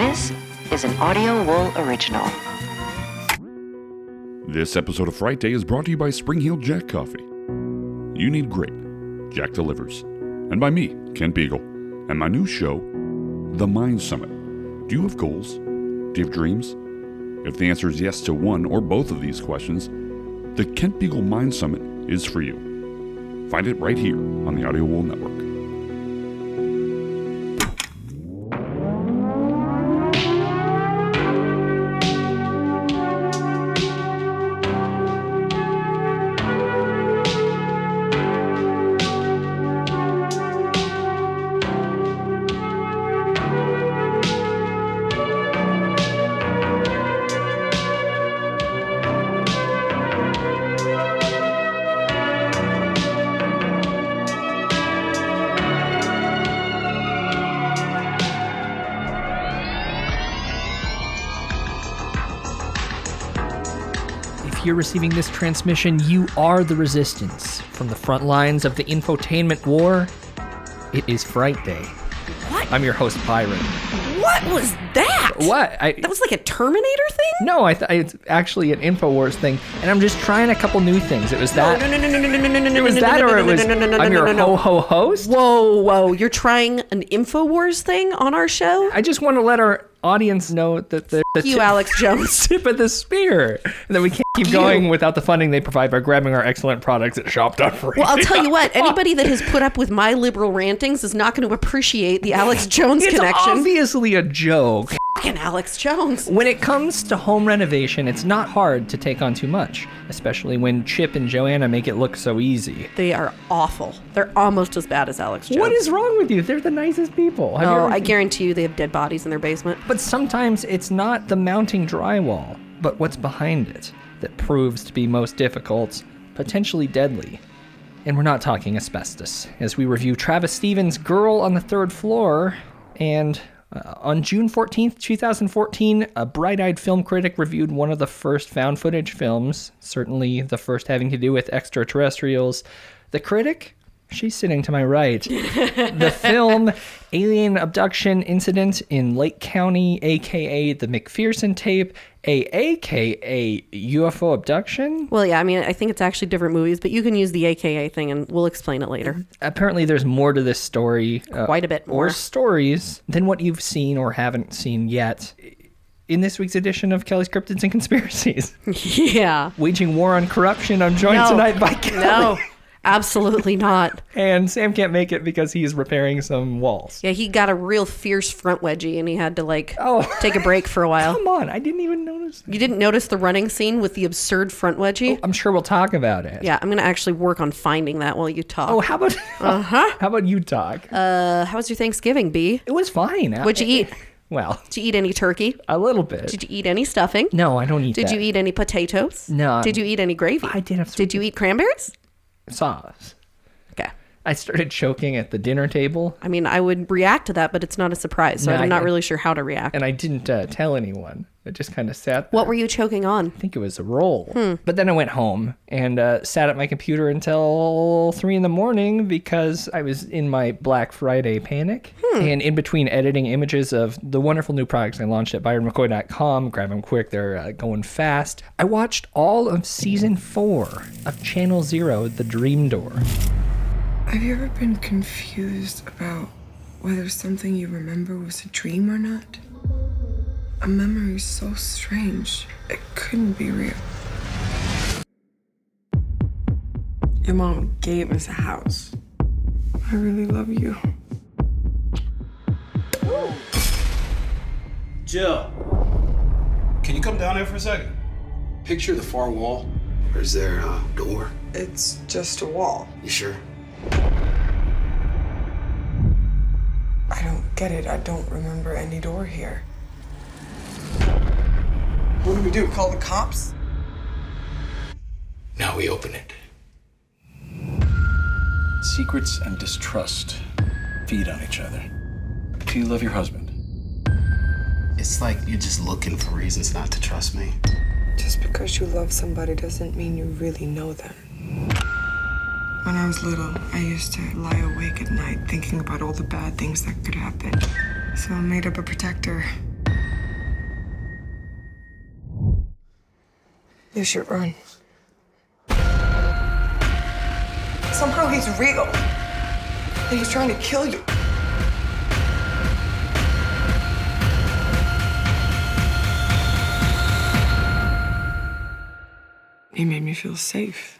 This is an Audio Wool original. This episode of Fright Day is brought to you by Spring Heel Jack Coffee. You need great. Jack delivers. And by me, Ken Beagle, and my new show, The Mind Summit. Do you have goals? Do you have dreams? If the answer is yes to one or both of these questions, the Kent Beagle Mind Summit is for you. Find it right here on the Audio Wool Network. If you're receiving this transmission, you are the resistance. From the front lines of the infotainment war, it is Fright Day. What? I'm your host, Byron. What was that? What? That was like a Terminator thing? No, it's actually an InfoWars thing, and I'm just trying a couple new things. It was that. No. It was that, or it was I'm your ho-ho host? Whoa. You're trying an InfoWars thing on our show? I just want to let our audience know that the Alex Jones. tip of the spear, and that we can't keep going without the funding they provide by grabbing our excellent products at shop.free. Well, I'll tell you what, anybody that has put up with my liberal rantings is not going to appreciate the Alex Jones connection. It's obviously a joke. Fucking Alex Jones. When it comes to home renovation, it's not hard to take on too much, especially when Chip and Joanna make it look so easy. They are awful. They're almost as bad as Alex Jones. What is wrong with you? They're the nicest people. I guarantee you they have dead bodies in their basement. But sometimes it's not the mounting drywall, but what's behind it that proves to be most difficult, potentially deadly. And we're not talking asbestos, as we review Travis Stevens' Girl on the Third Floor. And on June 14th, 2014, a bright-eyed film critic reviewed one of the first found footage films, certainly the first having to do with extraterrestrials. The critic? She's sitting to my right. The film Alien Abduction Incident in Lake County, a.k.a. the McPherson Tape, a.k.a. UFO Abduction? Well, yeah, I mean, I think it's actually different movies, but you can use the AKA thing, and we'll explain it later. Apparently there's more to this story. Quite a bit more. Or stories than what you've seen or haven't seen yet in this week's edition of Kelly's Cryptids and Conspiracies. Yeah. Waging war on corruption. I'm joined tonight by Kelly. No. Absolutely not. And Sam can't make it because he's repairing some walls. Yeah, he got a real fierce front wedgie and he had to take a break for a while. Come on, I didn't even notice. You didn't notice the running scene with the absurd front wedgie? I'm sure we'll talk about it. Yeah, I'm going to actually work on finding that while you talk. Oh, how about how about you talk? How was your Thanksgiving, B? It was fine. What'd you eat? Well, did you eat any turkey? A little bit. Did you eat any stuffing? No, I don't eat that. Did you eat any potatoes? No. Did you eat any gravy? I did have Did you eat cranberries? Sauce. Okay. I started choking at the dinner table. I mean, I would react to that, but it's not a surprise, so I'm not really sure how to react. And I didn't tell anyone. I just kind of sat there. What were you choking on? I think it was a roll. But then I went home and sat at my computer until 3 a.m. because I was in my Black Friday panic. And in between editing images of the wonderful new products I launched at ByronMcCoy.com, grab them quick, they're going fast, I watched all of Season 4 of Channel Zero, The Dream Door. Have you ever been confused about whether something you remember was a dream or not? A memory so strange, it couldn't be real. Your mom gave us a house. I really love you. Jill, can you come down here for a second? Picture the far wall. Or is there a door? It's just a wall. You sure? I don't get it. I don't remember any door here. What do we do? Call the cops? Now we open it. Secrets and distrust feed on each other. Do you love your husband? It's like you're just looking for reasons not to trust me. Just because you love somebody doesn't mean you really know them. When I was little, I used to lie awake at night thinking about all the bad things that could happen. So I made up a protector. You should run. Somehow he's real. And he's trying to kill you. He made me feel safe.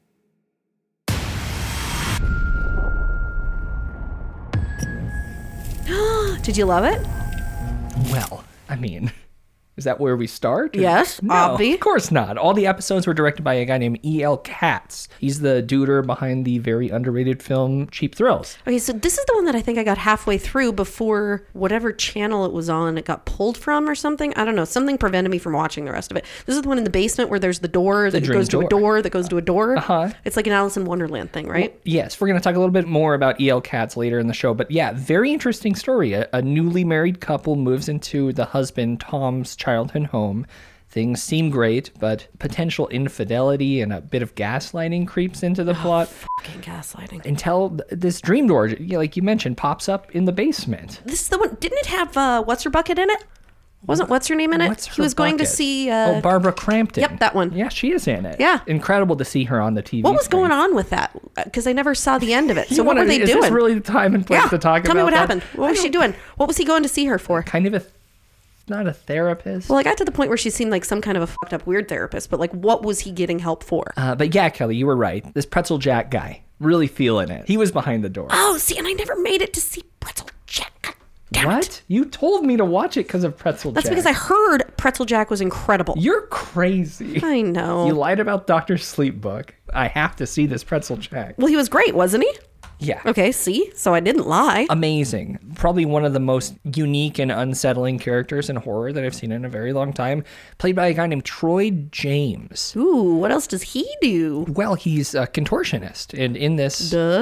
Did you love it? Well, I mean, is that where we start? Yes, no, obvi. of course not. All the episodes were directed by a guy named E.L. Katz. He's the duder behind the very underrated film Cheap Thrills. Okay, so this is the one that I think I got halfway through before whatever channel it was on, it got pulled from or something. I don't know. Something prevented me from watching the rest of it. This is the one in the basement where there's the door that dream goes to a door. door that goes to a door. Uh-huh. It's like an Alice in Wonderland thing, right? Yes, we're going to talk a little bit more about E.L. Katz later in the show. But yeah, very interesting story. A newly married couple moves into the husband Tom's childhood home. Things seem great, but potential infidelity and a bit of gaslighting creeps into the plot. Fucking gaslighting. Until this dream door, like you mentioned, pops up in the basement. This is the one. Didn't it have What's Her Bucket in it? Wasn't What's Her Name in it? What's He Her was going to Bucket? see. Barbara Crampton. Yep, that one. Yeah, she is in it. Yeah. Incredible to see her on the TV. What was going on with that? Because I never saw the end of it. So what were they is doing? This really the time and place yeah. to talk Tell about me what that? happened. What was she doing? What was he going to see her for? Kind of not a therapist. Well, I got to the point where she seemed like some kind of a fucked up weird therapist, but like, what was he getting help for? But yeah, Kelly, you were right. This Pretzel Jack guy, really feeling it. He was behind the door. Oh, see, and I never made it to see Pretzel Jack. God damn What? it. You told me to watch it because of Pretzel That's Jack. because I heard Pretzel Jack was incredible. You're crazy. I know. You lied about Dr. Sleep Book. I have to see this Pretzel Jack. Well, he was great, wasn't he? Yeah. Okay, see? So I didn't lie. Amazing. Probably one of the most unique and unsettling characters in horror that I've seen in a very long time. Played by a guy named Troy James. Ooh, what else does he do? Well, he's a contortionist. And in this... Duh.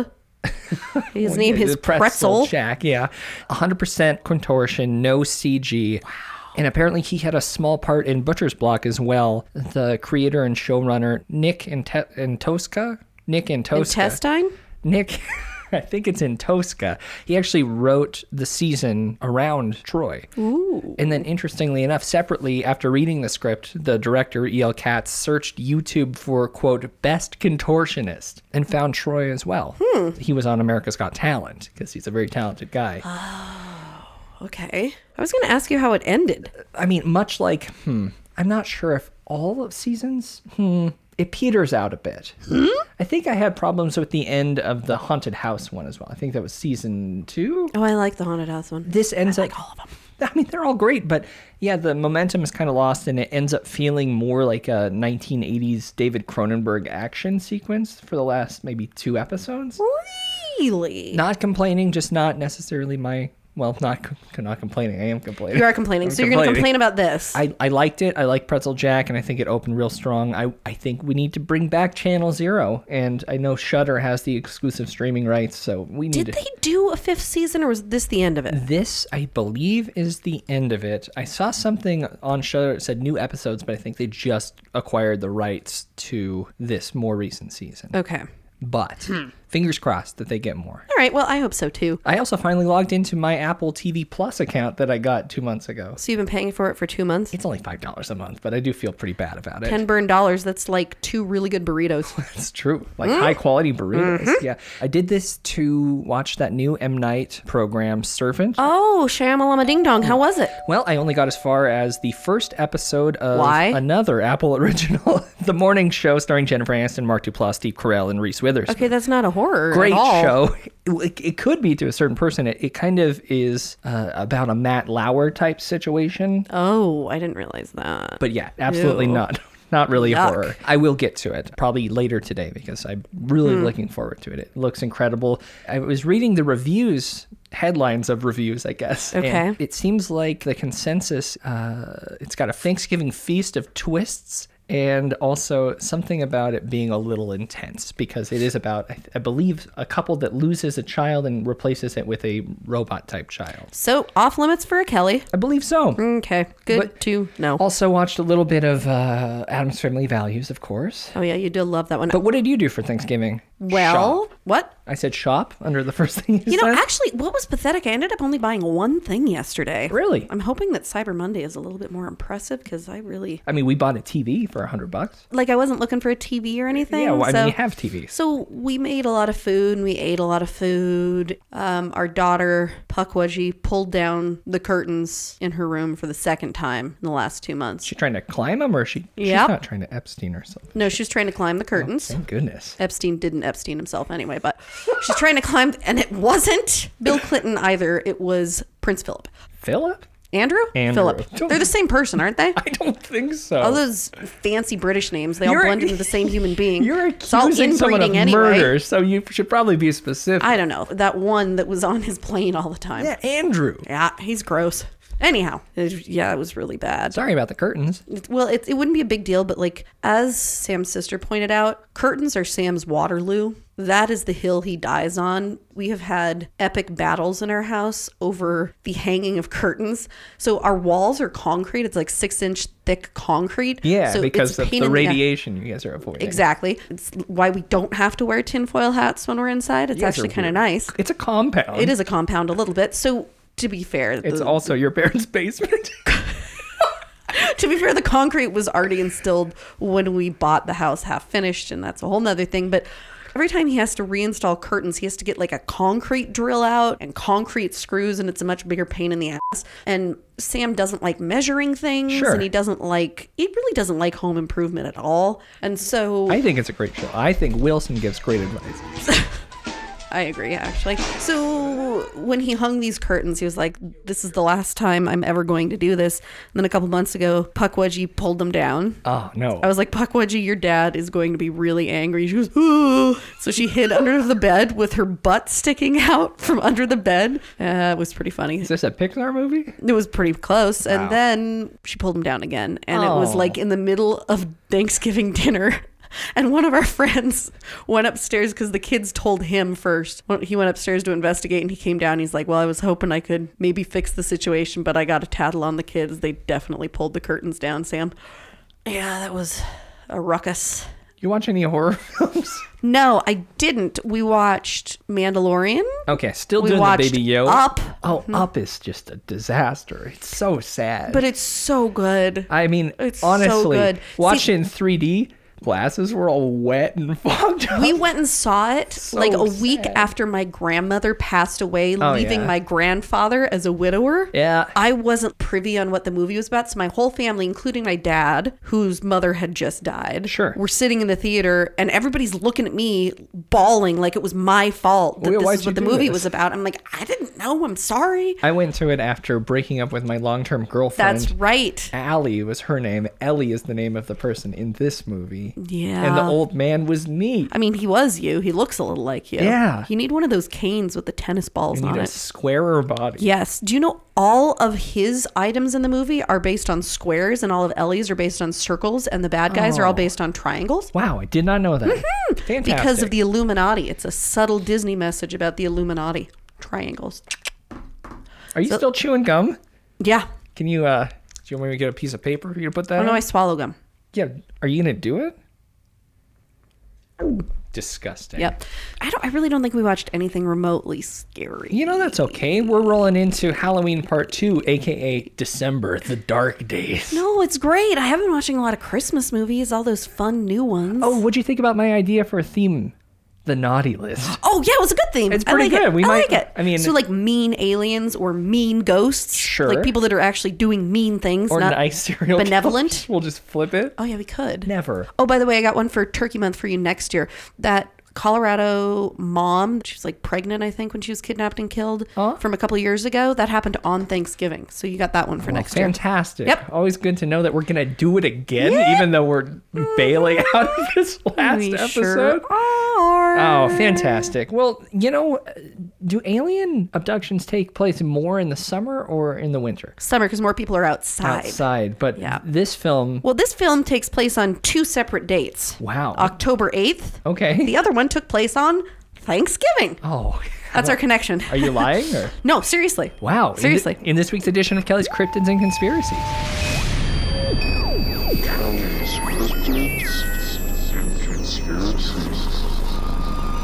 His name is the Pretzel. Jack, yeah. 100% contortion, no CG. Wow. And apparently he had a small part in Butcher's Block as well. The creator and showrunner, Nick Antosca? Nick Antosca. Intestine? Nick, I think it's in Tosca. He actually wrote the season around Troy. Ooh. And then, interestingly enough, separately, after reading the script, the director, E.L. Katz, searched YouTube for, quote, best contortionist and found Troy as well. He was on America's Got Talent because he's a very talented guy. Okay. I was going to ask you how it ended. I mean, much like, I'm not sure if all of seasons, it peters out a bit. I think I had problems with the end of the Haunted House one as well. I think that was season 2. Oh, I like the Haunted House one. This ends like up, all of them. I mean, they're all great, but yeah, the momentum is kind of lost and it ends up feeling more like a 1980s David Cronenberg action sequence for the last maybe 2 episodes. Really? Not complaining, just not necessarily my... Well, not complaining. I am complaining. You are complaining. I'm So you're going to complain about this. I liked it. I like Pretzel Jack, and I think it opened real strong. I think we need to bring back Channel Zero, and I know Shudder has the exclusive streaming rights, so we need Did to... they do a 5th season, or was this the end of it? This, I believe, is the end of it. I saw something on Shudder that said new episodes, but I think they just acquired the rights to this more recent season. Okay. But fingers crossed that they get more. All right. Well, I hope so too. I also finally logged into my Apple TV Plus account that I got 2 months ago. So you've been paying for it for 2 months? It's only $5 a month, but I do feel pretty bad about it. 10 burned dollars. That's like 2 really good burritos. That's true. Like high quality burritos. Yeah. I did this to watch that new M. Night program, Servant. Oh, Shyamalama Ding Dong. How was it? Well, I only got as far as the first episode of Why? another Apple original, The Morning Show, starring Jennifer Aniston, Mark Duplass, Steve Carell, and Reese Witherspoon. Okay, that's not a horror Great at all. show. It could be to a certain person. It kind of is about a Matt Lauer type situation. Oh, I didn't realize that. But yeah, absolutely Ew. not. Not really Yuck. horror. I will get to it probably later today because I'm really looking forward to it. It looks incredible. I was reading the reviews, headlines of reviews, I guess. Okay. And it seems like the consensus, it's got a Thanksgiving feast of twists and also something about it being a little intense because it is about, I believe, a couple that loses a child and replaces it with a robot type child. So, off limits for a Kelly. I believe so. Okay, good But- to know. Also watched a little bit of Addams Family Values, of course. Oh yeah, you do love that one. But what did you do for Thanksgiving? Well, what? I said shop under the first thing you You know, said. actually, what was pathetic? I ended up only buying one thing yesterday. Really? I'm hoping that Cyber Monday is a little bit more impressive because I mean, we bought a TV for $100. like, I wasn't looking for a TV or anything. Yeah, well, I so, mean, you have TVs. So we made a lot of food and we ate a lot of food. Our daughter, Pukwudgie, pulled down the curtains in her room for the second time in the last 2 months. She trying to climb them, or she's Yep. not trying to Epstein herself? No, she was trying to climb the curtains. Thank goodness. Epstein didn't Epstein himself anyway, but she's trying to climb, and it wasn't Bill Clinton either. It was Prince Philip. Philip? Andrew? Andrew. Philip. They're the same person, aren't they? I don't think so. All those fancy British names, they all You're- blend into the same human being. You're It's all accusing someone of inbreeding anyway. murder, so you should probably be specific. I don't know. That one that was on his plane all the time. Yeah, Andrew. Yeah, he's gross. Anyhow, it was really bad. Sorry about the curtains. Well, it wouldn't be a big deal, but like, as Sam's sister pointed out, curtains are Sam's Waterloo. That is the hill he dies on. We have had epic battles in our house over the hanging of curtains. So our walls are concrete. It's like 6-inch thick concrete. Yeah, so because it's a of pain the in radiation you guys are avoiding. Exactly. It's why we don't have to wear tinfoil hats when we're inside. It's You guys actually are kind of weird. nice. It's a compound. It is a compound a little bit. So to be fair, It's also your parents' basement. to be fair, the concrete was already instilled when we bought the house half finished, and that's a whole nother thing. But every time he has to reinstall curtains, he has to get like a concrete drill out and concrete screws, and it's a much bigger pain in the ass. And Sam doesn't like measuring things, Sure. and he really doesn't like home improvement at all. And so I think it's a great show. I think Wilson gives great advice. I agree, actually. So when he hung these curtains, he was like, this is the last time I'm ever going to do this. And then a couple months ago, Pukwudgie pulled them down. Oh, no. I was like, Pukwudgie, your dad is going to be really angry. She goes, ooh. So she hid under the bed with her butt sticking out from under the bed. It was pretty funny. Is this a Pixar movie? It was pretty close. Wow. And then she pulled him down again. And it was Oh. like in the middle of Thanksgiving dinner. And one of our friends went upstairs because the kids told him first. He went upstairs to investigate, and he came down. He's like, well, I was hoping I could maybe fix the situation, but I got a tattle on the kids. They definitely pulled the curtains down, Sam. Yeah, that was a ruckus. You watch any horror films? No, I didn't. We watched Mandalorian. Okay, still We doing the watched Baby Yoda. Up. Oh, Up is just a disaster. It's so sad. But it's so good. I mean, It's so honestly, good. watched See- it in 3D. Glasses were all wet and fogged up. We went and saw it So like a week sad. after my grandmother passed away, Oh, leaving yeah. my grandfather as a widower. Yeah. I wasn't privy on what the movie was about. So my whole family, including my dad, whose mother had just died, Sure. were sitting in the theater, and everybody's looking at me bawling like it was my fault that Well, this why'd is you what the do movie this? was about. I'm like, I didn't know. I'm sorry. I went to it after breaking up with my long-term girlfriend. That's right. Allie was her name. Ellie is the name of the person in this movie. Yeah. And the old man was me. I mean, he was you. He looks a little like you. Yeah. You need one of those canes with the tennis balls You on need a it. squarer body. Yes. Do you know all of his items in the movie are based on squares, and all of Ellie's are based on circles, and the bad guys are all based on triangles? Wow, I did not know that. Fantastic. Because of the Illuminati. It's a subtle Disney message about the Illuminati. Triangles. Are you still chewing gum? Yeah. Can you, do you want me to get a piece of paper for you to put that Oh, on? no, I swallow gum. Yeah. Are you going to do it? Disgusting. Yep. I really don't think we watched anything remotely scary. You know, that's okay. We're rolling into Halloween Part 2, a.k.a. December, the dark days. No, it's great. I have been watching a lot of Christmas movies, all those fun new ones. Oh, what'd you think about my idea for a theme? The naughty list. Oh, yeah, it was a good theme. It's I pretty like good. It. We I might- like it. I mean- so like mean aliens or mean ghosts. Sure. Like people that are actually doing mean things, Or not nice serial benevolent. killers. We'll just flip it. Oh, yeah, we could. Never. Oh, by the way, I got one for Turkey Month for you next year. That Colorado mom, she was like pregnant, I think, when she was kidnapped and killed from a couple of years ago. That happened on Thanksgiving. So you got that one for next year. Fantastic. Yep. Always good to know that we're going to do it again, even though we're bailing out of this last We episode. sure are. Oh, fantastic. Well, you know, do alien abductions take place more in the summer or in the winter? Summer, because more people are outside. Outside. But Yeah. this film, Well, this film takes place on 2 separate dates. wow. October 8th. Okay. The other one took place on Thanksgiving. Oh. That's our connection. Are you lying? Or? No, seriously. Wow. Seriously. In this week's edition of Kelly's Cryptids and Conspiracies. Kelly's Cryptids and Conspiracies.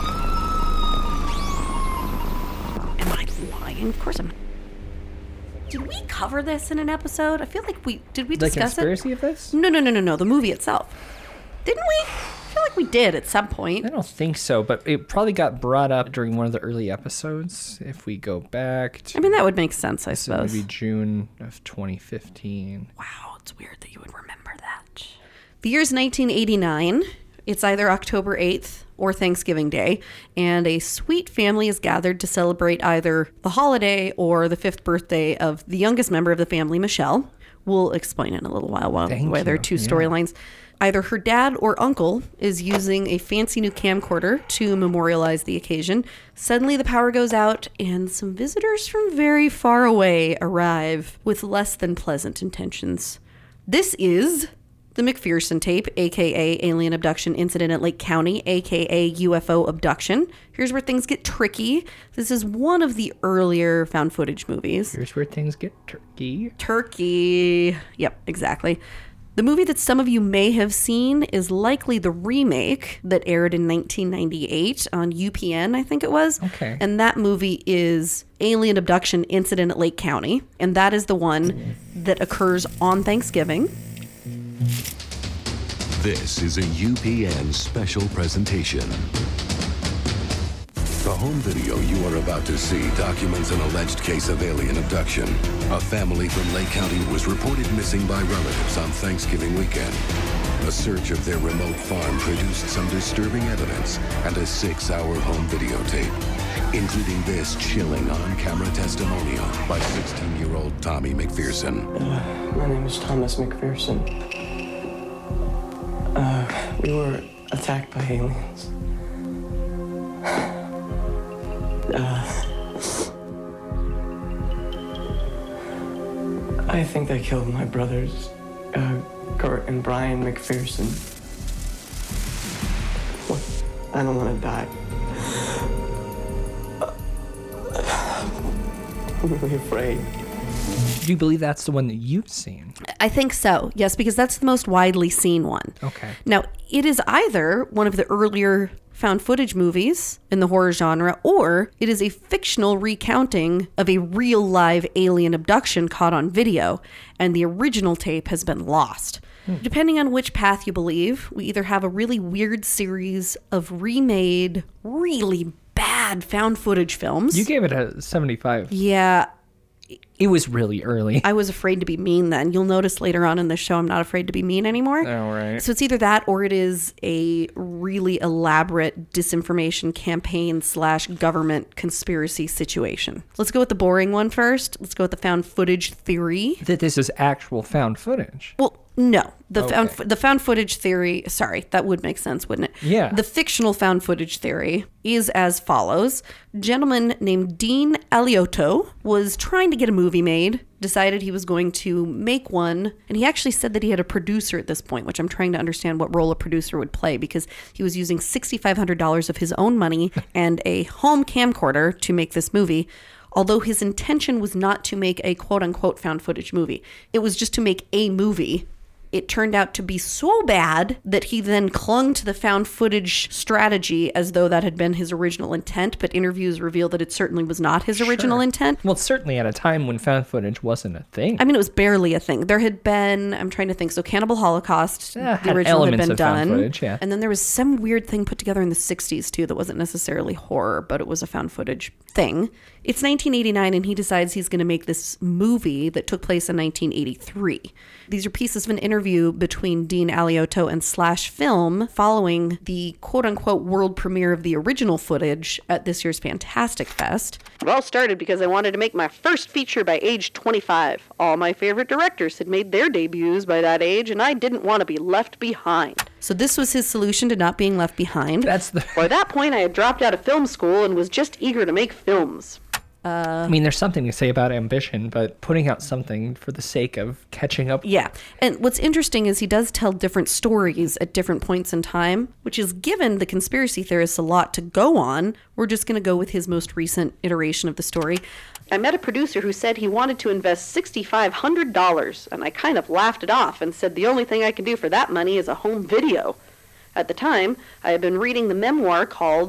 kidding. Of course I'm. Did we cover this in an episode? I feel like did we The discuss conspiracy of this? No. The movie itself. Didn't we? I feel like we did at some point. I don't think so, but it probably got brought up during one of the early episodes. If we go back to, I mean, that would make sense, I suppose. maybe June of 2015. Wow, it's weird that you would remember that. The year's 1989. It's either October 8th or Thanksgiving Day, and a sweet family is gathered to celebrate either the holiday or the 5th birthday of the youngest member of the family, Michelle. We'll explain in a little while why there are two storylines. Either her dad or uncle is using a fancy new camcorder to memorialize the occasion. Suddenly the power goes out and some visitors from very far away arrive with less than pleasant intentions. This is the McPherson tape, aka Alien Abduction Incident at Lake County, aka UFO Abduction. Here's where things get tricky. This is one of the earlier found footage movies. Here's where things get turkey. Turkey. Yep, exactly. The movie that some of you may have seen is likely the remake that aired in 1998 on UPN, I think it was. Okay. And that movie is Alien Abduction Incident at Lake County. And that is the one that occurs on Thanksgiving. This is a UPN special presentation. The home video you are about to see documents an alleged case of alien abduction. A family from Lake County was reported missing by relatives on Thanksgiving weekend. A search of their remote farm produced some disturbing evidence and a 6-hour home videotape, including this chilling on-camera testimonial by 16-year-old Tommy McPherson. My name is Thomas McPherson. We were attacked by aliens. I think they killed my brothers, Kurt and Brian McPherson. I don't want to die. I'm really afraid. Do you believe that's the one that you've seen? I think so, yes, because that's the most widely seen one. Okay. Now, it is either one of the earlier found footage movies in the horror genre, or it is a fictional recounting of a real live alien abduction caught on video, and the original tape has been lost. Depending on which path you believe, we either have a really weird series of remade, really bad found footage films. You gave it a 75. Yeah. It was really early. I was afraid to be mean then. You'll notice later on in the show I'm not afraid to be mean anymore. Oh, right. So it's either that or it is a really elaborate disinformation campaign / government conspiracy situation. Let's go with the boring one first. Let's go with the found footage theory. That this is actual found footage. Well, no. The Okay. found footage theory, sorry, that would make sense, wouldn't it? Yeah. The fictional found footage theory is as follows. A gentleman named Dean Aliotto was trying to get a movie made, decided he was going to make one, and he actually said that he had a producer at this point, which I'm trying to understand what role a producer would play, because he was using $6,500 of his own money and a home camcorder to make this movie. Although his intention was not to make a quote-unquote found footage movie. It was just to make a movie. It turned out to be so bad that he then clung to the found footage strategy as though that had been his original intent, but interviews reveal that it certainly was not his original intent. Well, certainly at a time when found footage wasn't a thing. I mean, it was barely a thing. There had been, I'm trying to think, so Cannibal Holocaust, the had original had elements been of found done. footage, yeah. And then there was some weird thing put together in the 60s too that wasn't necessarily horror, but it was a found footage thing. It's 1989 and he decides he's going to make this movie that took place in 1983. These are pieces of an interview between Dean Aliotto and Slash Film following the quote-unquote world premiere of the original footage at this year's Fantastic Fest. It all started because I wanted to make my first feature by age 25. All my favorite directors had made their debuts by that age, and I didn't want to be left behind. So this was his solution to not being left behind. By that point, I had dropped out of film school and was just eager to make films. I mean, there's something to say about ambition, but putting out something for the sake of catching up. Yeah. And what's interesting is he does tell different stories at different points in time, which is given the conspiracy theorists a lot to go on. We're just going to go with his most recent iteration of the story. I met a producer who said he wanted to invest $6,500, and I kind of laughed it off and said the only thing I can do for that money is a home video. At the time, I had been reading the memoir called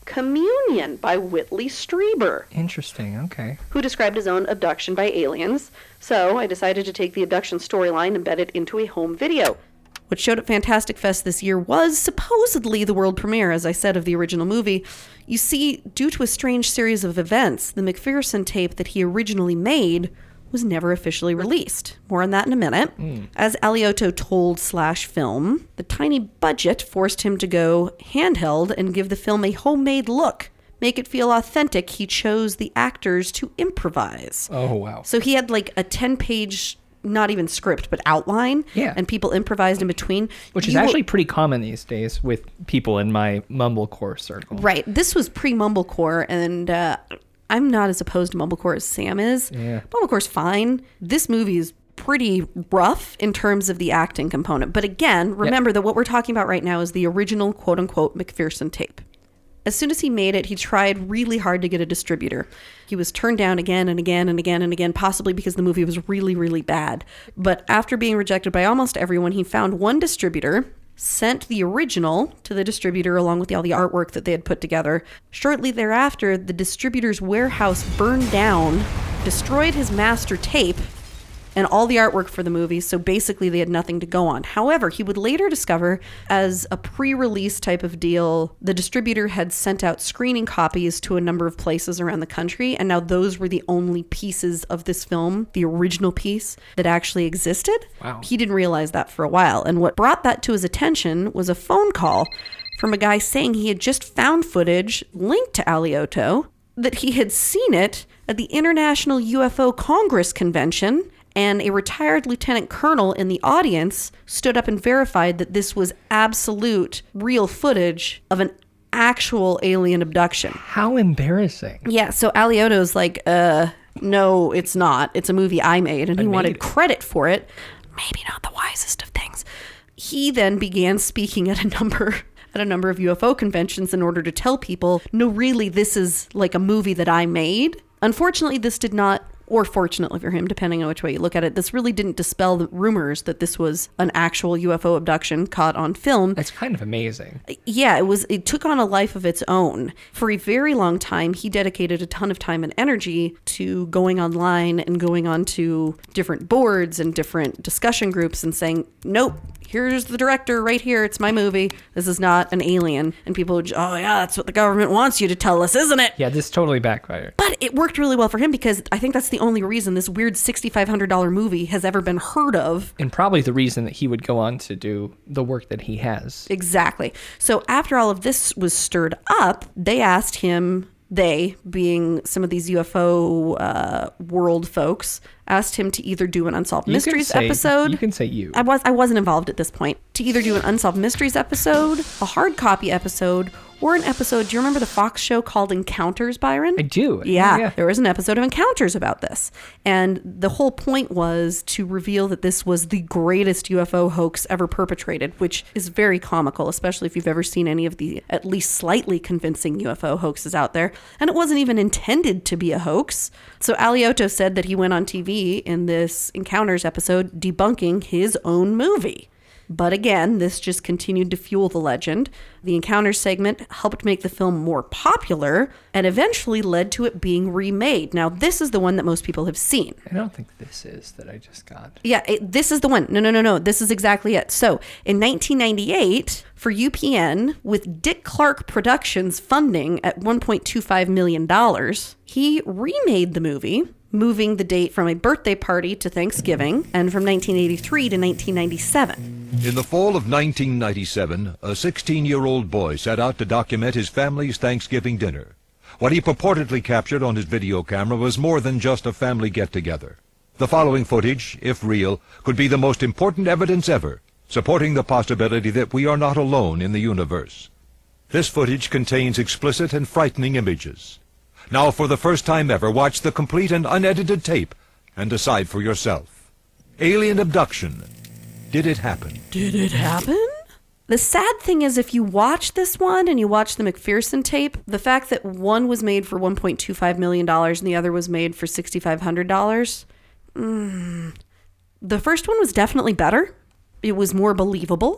Communion by Whitley Strieber, Interesting. Okay. who described his own abduction by aliens. So I decided to take the abduction storyline and embed it into a home video. What showed at Fantastic Fest this year was supposedly the world premiere, as I said, of the original movie. You see, due to a strange series of events, the McPherson tape that he originally made was never officially released. More on that in a minute. As Alioto told /film, the tiny budget forced him to go handheld and give the film a homemade look. Make it feel authentic, he chose the actors to improvise. Oh, wow. So he had like a 10-page, not even script, but outline. Yeah. And people improvised in between. Which is actually pretty common these days with people in my mumblecore circle. Right. This was pre-mumblecore, and I'm not as opposed to mumblecore as Sam is. Yeah. Mumblecore's fine. This movie is pretty rough in terms of the acting component. But again, remember that what we're talking about right now is the original quote-unquote McPherson tape. As soon as he made it, he tried really hard to get a distributor. He was turned down again and again and again and again, possibly because the movie was really, really bad. But after being rejected by almost everyone, he found one distributor, sent the original to the distributor along with all the artwork that they had put together. Shortly thereafter, the distributor's warehouse burned down, destroyed his master tape, and all the artwork for the movie, so basically they had nothing to go on. However, he would later discover, as a pre-release type of deal, the distributor had sent out screening copies to a number of places around the country, and now those were the only pieces of this film, the original piece, that actually existed. Wow. He didn't realize that for a while, and what brought that to his attention was a phone call from a guy saying he had just found footage linked to Alioto, that he had seen it at the International UFO Congress Convention, and a retired lieutenant colonel in the audience stood up and verified that this was absolute real footage of an actual alien abduction. How embarrassing. Yeah, so Alioto's like, no, it's not. It's a movie I made, and he wanted credit for it. Maybe not the wisest of things. He then began speaking at a number of UFO conventions in order to tell people, no, really, this is like a movie that I made. Unfortunately, this did not, or fortunately for him, depending on which way you look at it, this really didn't dispel the rumors that this was an actual UFO abduction caught on film. That's kind of amazing. Yeah, it took on a life of its own. For a very long time, he dedicated a ton of time and energy to going online and going onto different boards and different discussion groups and saying, nope, here's the director right here. It's my movie. This is not an alien. And people would, oh yeah, that's what the government wants you to tell us, isn't it? Yeah, this totally backfired. But it worked really well for him because I think that's the only reason this weird $6,500 movie has ever been heard of. And probably the reason that he would go on to do the work that he has. Exactly. So after all of this was stirred up, they asked him, they, being some of these UFO world folks, asked him to either do an Unsolved Mysteries episode. You can say you. I wasn't involved at this point. To either do an Unsolved Mysteries episode, a hard copy episode, or an episode. Do you remember the Fox show called Encounters, Byron? I do. Yeah. There was an episode of Encounters about this. And the whole point was to reveal that this was the greatest UFO hoax ever perpetrated, which is very comical, especially if you've ever seen any of the at least slightly convincing UFO hoaxes out there. And it wasn't even intended to be a hoax. So Alioto said that he went on TV in this Encounters episode debunking his own movie. But again, this just continued to fuel the legend. The Encounters segment helped make the film more popular and eventually led to it being remade. Now, this is the one that most people have seen. I don't think this is that I just got. Yeah, this is the one. No. This is exactly it. So, in 1998, for UPN, with Dick Clark Productions funding at $1.25 million, he remade the movie, moving the date from a birthday party to Thanksgiving, and from 1983 to 1997. In the fall of 1997, a 16-year-old boy set out to document his family's Thanksgiving dinner. What he purportedly captured on his video camera was more than just a family get-together. The following footage, if real, could be the most important evidence ever, supporting the possibility that we are not alone in the universe. This footage contains explicit and frightening images. Now, for the first time ever, watch the complete and unedited tape and decide for yourself. Alien abduction. Did it happen? Did it happen? The sad thing is, if you watch this one and you watch the McPherson tape, the fact that one was made for $1.25 million and the other was made for $6,500, the first one was definitely better. It was more believable.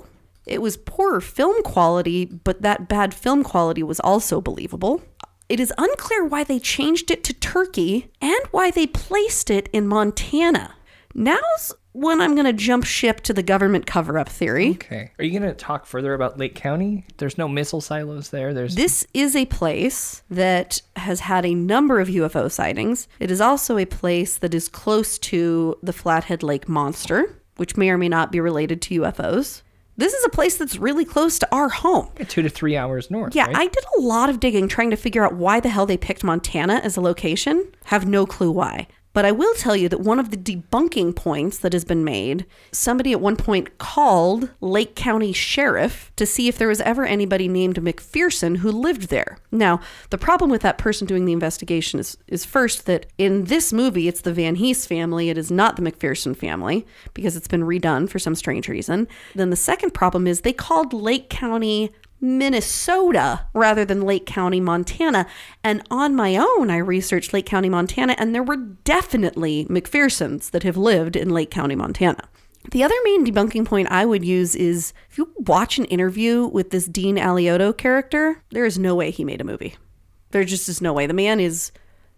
It was poorer film quality, but that bad film quality was also believable. It is unclear why they changed it to Turkey and why they placed it in Montana. Now's when I'm going to jump ship to the government cover-up theory. Okay. Are you going to talk further about Lake County? There's no missile silos there. This is a place that has had a number of UFO sightings. It is also a place that is close to the Flathead Lake Monster, which may or may not be related to UFOs. This is a place that's really close to our home. 2 to 3 hours north. Yeah, right? I did a lot of digging trying to figure out why the hell they picked Montana as a location. Have no clue why. But I will tell you that one of the debunking points that has been made, somebody at one point called Lake County Sheriff to see if there was ever anybody named McPherson who lived there. Now, the problem with that person doing the investigation is first that in this movie, it's the Van Hees family. It is not the McPherson family because it's been redone for some strange reason. Then the second problem is they called Lake County Minnesota rather than Lake County, Montana. And on my own, I researched Lake County, Montana, and there were definitely McPhersons that have lived in Lake County, Montana. The other main debunking point I would use is if you watch an interview with this Dean Alioto character, there is no way he made a movie. There just is no way. The man is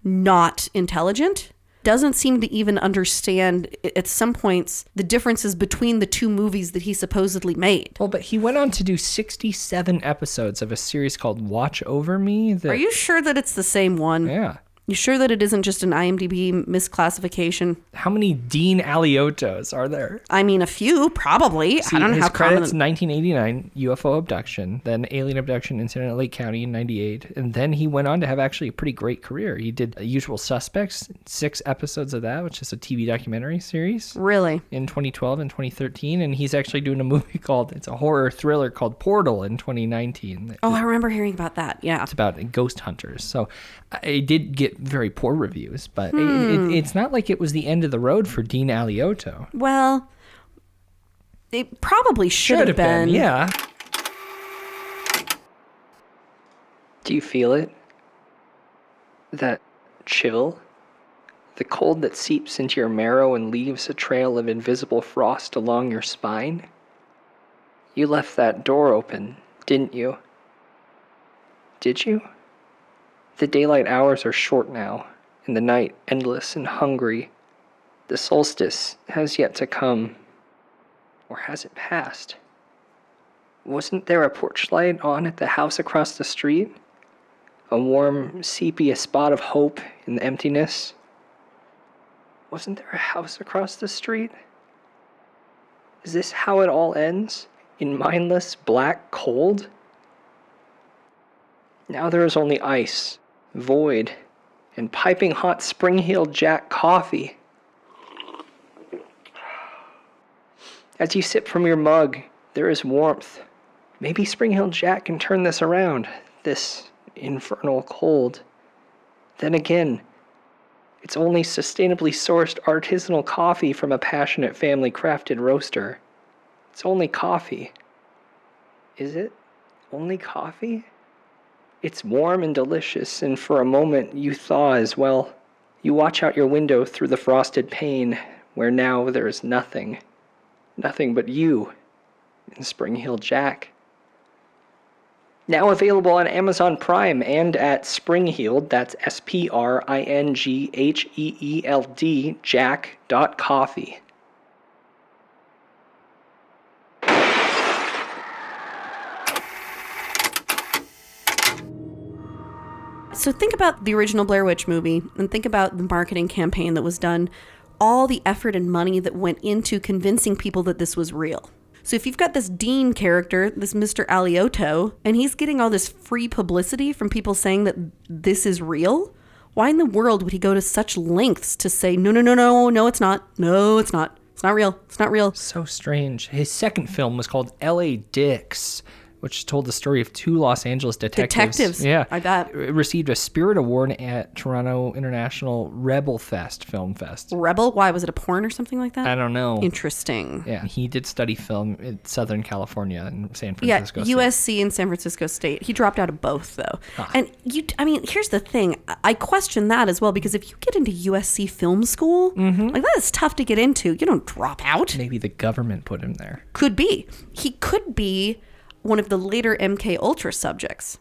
not intelligent. Doesn't seem to even understand at some points the differences between the two movies that he supposedly made. Well, but he went on to do 67 episodes of a series called Watch Over Me. Are you sure that it's the same one? Yeah. You sure that it isn't just an IMDb misclassification? How many Dean Aliotos are there? I mean, a few, probably. See, I don't know his how common. credits, 1989, UFO abduction, then alien abduction incident at Lake County in 98, and then he went on to have actually a pretty great career. He did Usual Suspects, 6 episodes of that, which is a TV documentary series. Really? In 2012 and 2013, and he's actually doing a movie called, it's a horror thriller called Portal in 2019. Oh, I remember hearing about that, yeah. It's about ghost hunters. So it did get very poor reviews, but it's not like it was the end of the road for Dean Alioto. Well, it probably should have been. Yeah. Do you feel it? That chill? The cold that seeps into your marrow and leaves a trail of invisible frost along your spine? You left that door open, didn't you? Did you? The daylight hours are short now, and the night endless and hungry. The solstice has yet to come. Or has it passed? Wasn't there a porch light on at the house across the street? A warm, sepia spot of hope in the emptiness? Wasn't there a house across the street? Is this how it all ends? In mindless black cold? Now there is only ice, void, and piping hot Spring Heel Jack coffee. As you sip from your mug, there is warmth. Maybe Spring Heel Jack can turn this around, this infernal cold. Then again, it's only sustainably sourced artisanal coffee from a passionate family-crafted roaster. It's only coffee. Is it only coffee? It's warm and delicious, and for a moment you thaw as well. You watch out your window through the frosted pane, where now there is nothing. Nothing but you and Spring Heel Jack. Now available on Amazon Prime and at Springheeled, that's SPRINGHEELD, Jack.coffee. So think about the original Blair Witch movie and think about the marketing campaign that was done, all the effort and money that went into convincing people that this was real. So if you've got this Dean character, this Mr. Alioto, and he's getting all this free publicity from people saying that this is real, why in the world would he go to such lengths to say, no, it's not. No, it's not. It's not real. It's not real. So strange. His second film was called L.A. Dicks, which told the story of two Los Angeles detectives. Yeah, I bet. It received a Spirit Award at Toronto International Rebel Fest Film Fest. Rebel? Why? Was it a porn or something like that? I don't know. Interesting. Yeah, he did study film in Southern California and San Francisco State. USC and San Francisco State. He dropped out of both, though. And here's the thing. I question that as well, because if you get into USC film school, like that is tough to get into. You don't drop out. Maybe the government put him there. Could be. He could be one of the later MK Ultra subjects.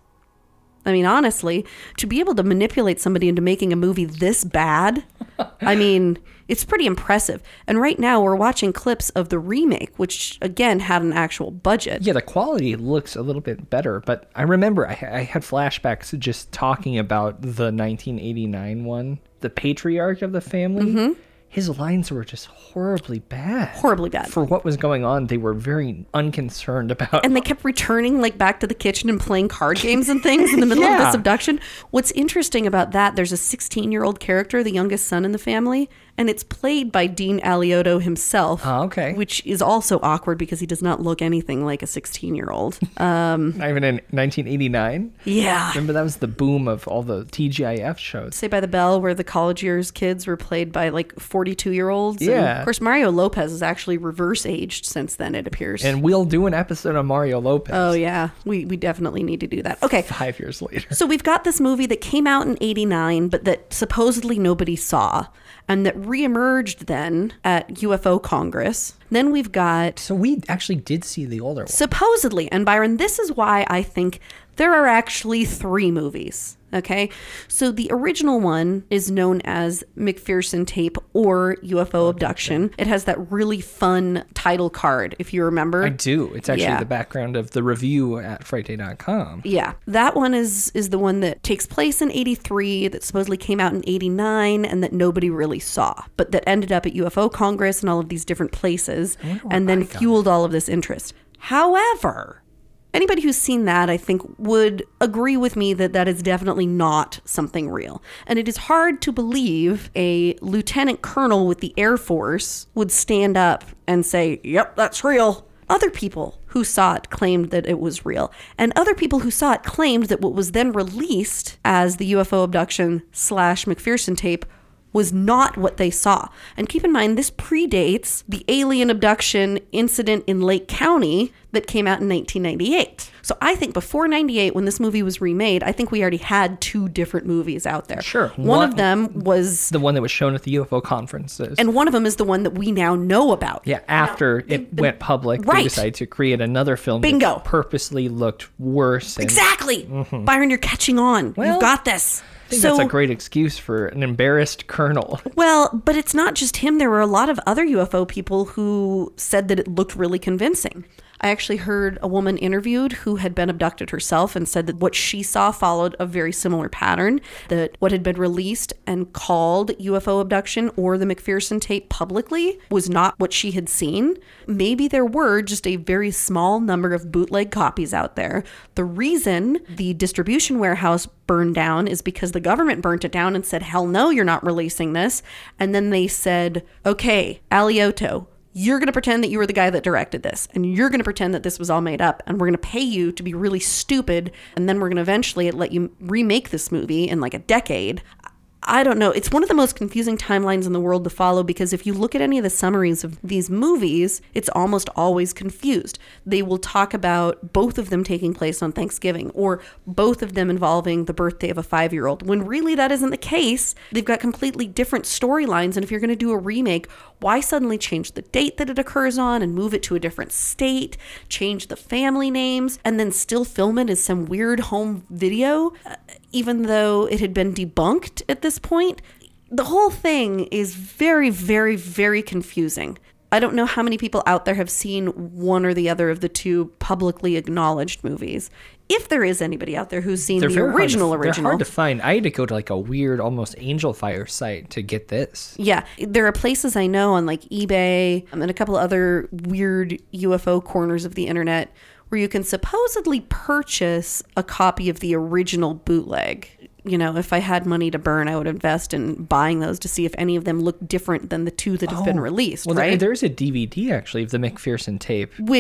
I mean, honestly, to be able to manipulate somebody into making a movie this bad, I mean, it's pretty impressive. And right now we're watching clips of the remake, which again had an actual budget. Yeah, the quality looks a little bit better, but I remember I had flashbacks just talking about the 1989 one, the patriarch of the family. His lines were just horribly bad. Horribly bad. For what was going on, they were very unconcerned about. And they kept returning like back to the kitchen and playing card games and things in the middle of this abduction. What's interesting about that, there's a 16-year-old character, the youngest son in the family, and it's played by Dean Alioto himself. Oh, okay. Which is also awkward because he does not look anything like a 16-year-old. Not even in 1989? Yeah. Remember that was the boom of all the TGIF shows. Saved by the Bell, where the college years kids were played by like 42-year-olds. Yeah. And of course, Mario Lopez is actually reverse aged since then, it appears. And we'll do an episode on Mario Lopez. Oh, yeah. We definitely need to do that. Okay. 5 years later. So we've got this movie that came out in 89, but that supposedly nobody saw, and that reemerged then at UFO Congress. Then we've got... So we actually did see the older one. Supposedly. And Byron, this is why I think there are actually 3 movies. Okay, so the original one is known as McPherson Tape or UFO Abduction. It has that really fun title card, if you remember. I do. It's actually the background of the review at FrightDay.com. Yeah, that one is the one that takes place in 83, that supposedly came out in 89, and that nobody really saw, but that ended up at UFO Congress and all of these different places, and then fueled all of this interest. However... anybody who's seen that, I think, would agree with me that that is definitely not something real. And it is hard to believe a lieutenant colonel with the Air Force would stand up and say, yep, that's real. Other people who saw it claimed that it was real. And other people who saw it claimed that what was then released as the UFO abduction / McPherson tape was not what they saw. And keep in mind, this predates the alien abduction incident in Lake County that came out in 1998. So I think before 98, when this movie was remade, I think we already had 2 different movies out there. Sure. One of them was... the one that was shown at the UFO conferences. And one of them is the one that we now know about. Yeah, after it went public, they decided to create another film that purposely looked worse. Exactly! Byron, you're catching on. Well, you've got this. I think that's a great excuse for an embarrassed colonel. Well, but it's not just him. There were a lot of other UFO people who said that it looked really convincing. I actually heard a woman interviewed who had been abducted herself and said that what she saw followed a very similar pattern, that what had been released and called UFO abduction or the McPherson tape publicly was not what she had seen. Maybe there were just a very small number of bootleg copies out there. The reason the distribution warehouse burned down is because the government burnt it down and said, hell no, you're not releasing this. And then they said, okay, Alioto, you're going to pretend that you were the guy that directed this, and you're going to pretend that this was all made up, and we're going to pay you to be really stupid, and then we're going to eventually let you remake this movie in like a decade. I don't know. It's one of the most confusing timelines in the world to follow, because if you look at any of the summaries of these movies, it's almost always confused. They will talk about both of them taking place on Thanksgiving, or both of them involving the birthday of a 5-year-old, when really that isn't the case. They've got completely different storylines, and if you're going to do a remake, why suddenly change the date that it occurs on and move it to a different state, change the family names, and then still film it as some weird home video, even though it had been debunked at this point? The whole thing is very, very, very confusing. I don't know how many people out there have seen one or the other of the 2 publicly acknowledged movies. If there is anybody out there who's seen the original. They're hard to find. I had to go to like a weird, almost Angel Fire site to get this. Yeah, there are places I know on like eBay and a couple other weird UFO corners of the internet where you can supposedly purchase a copy of the original bootleg. You know, if I had money to burn, I would invest in buying those to see if any of them look different than the 2 that have been released, well, right? There's a DVD, actually, of the McPherson tape. Which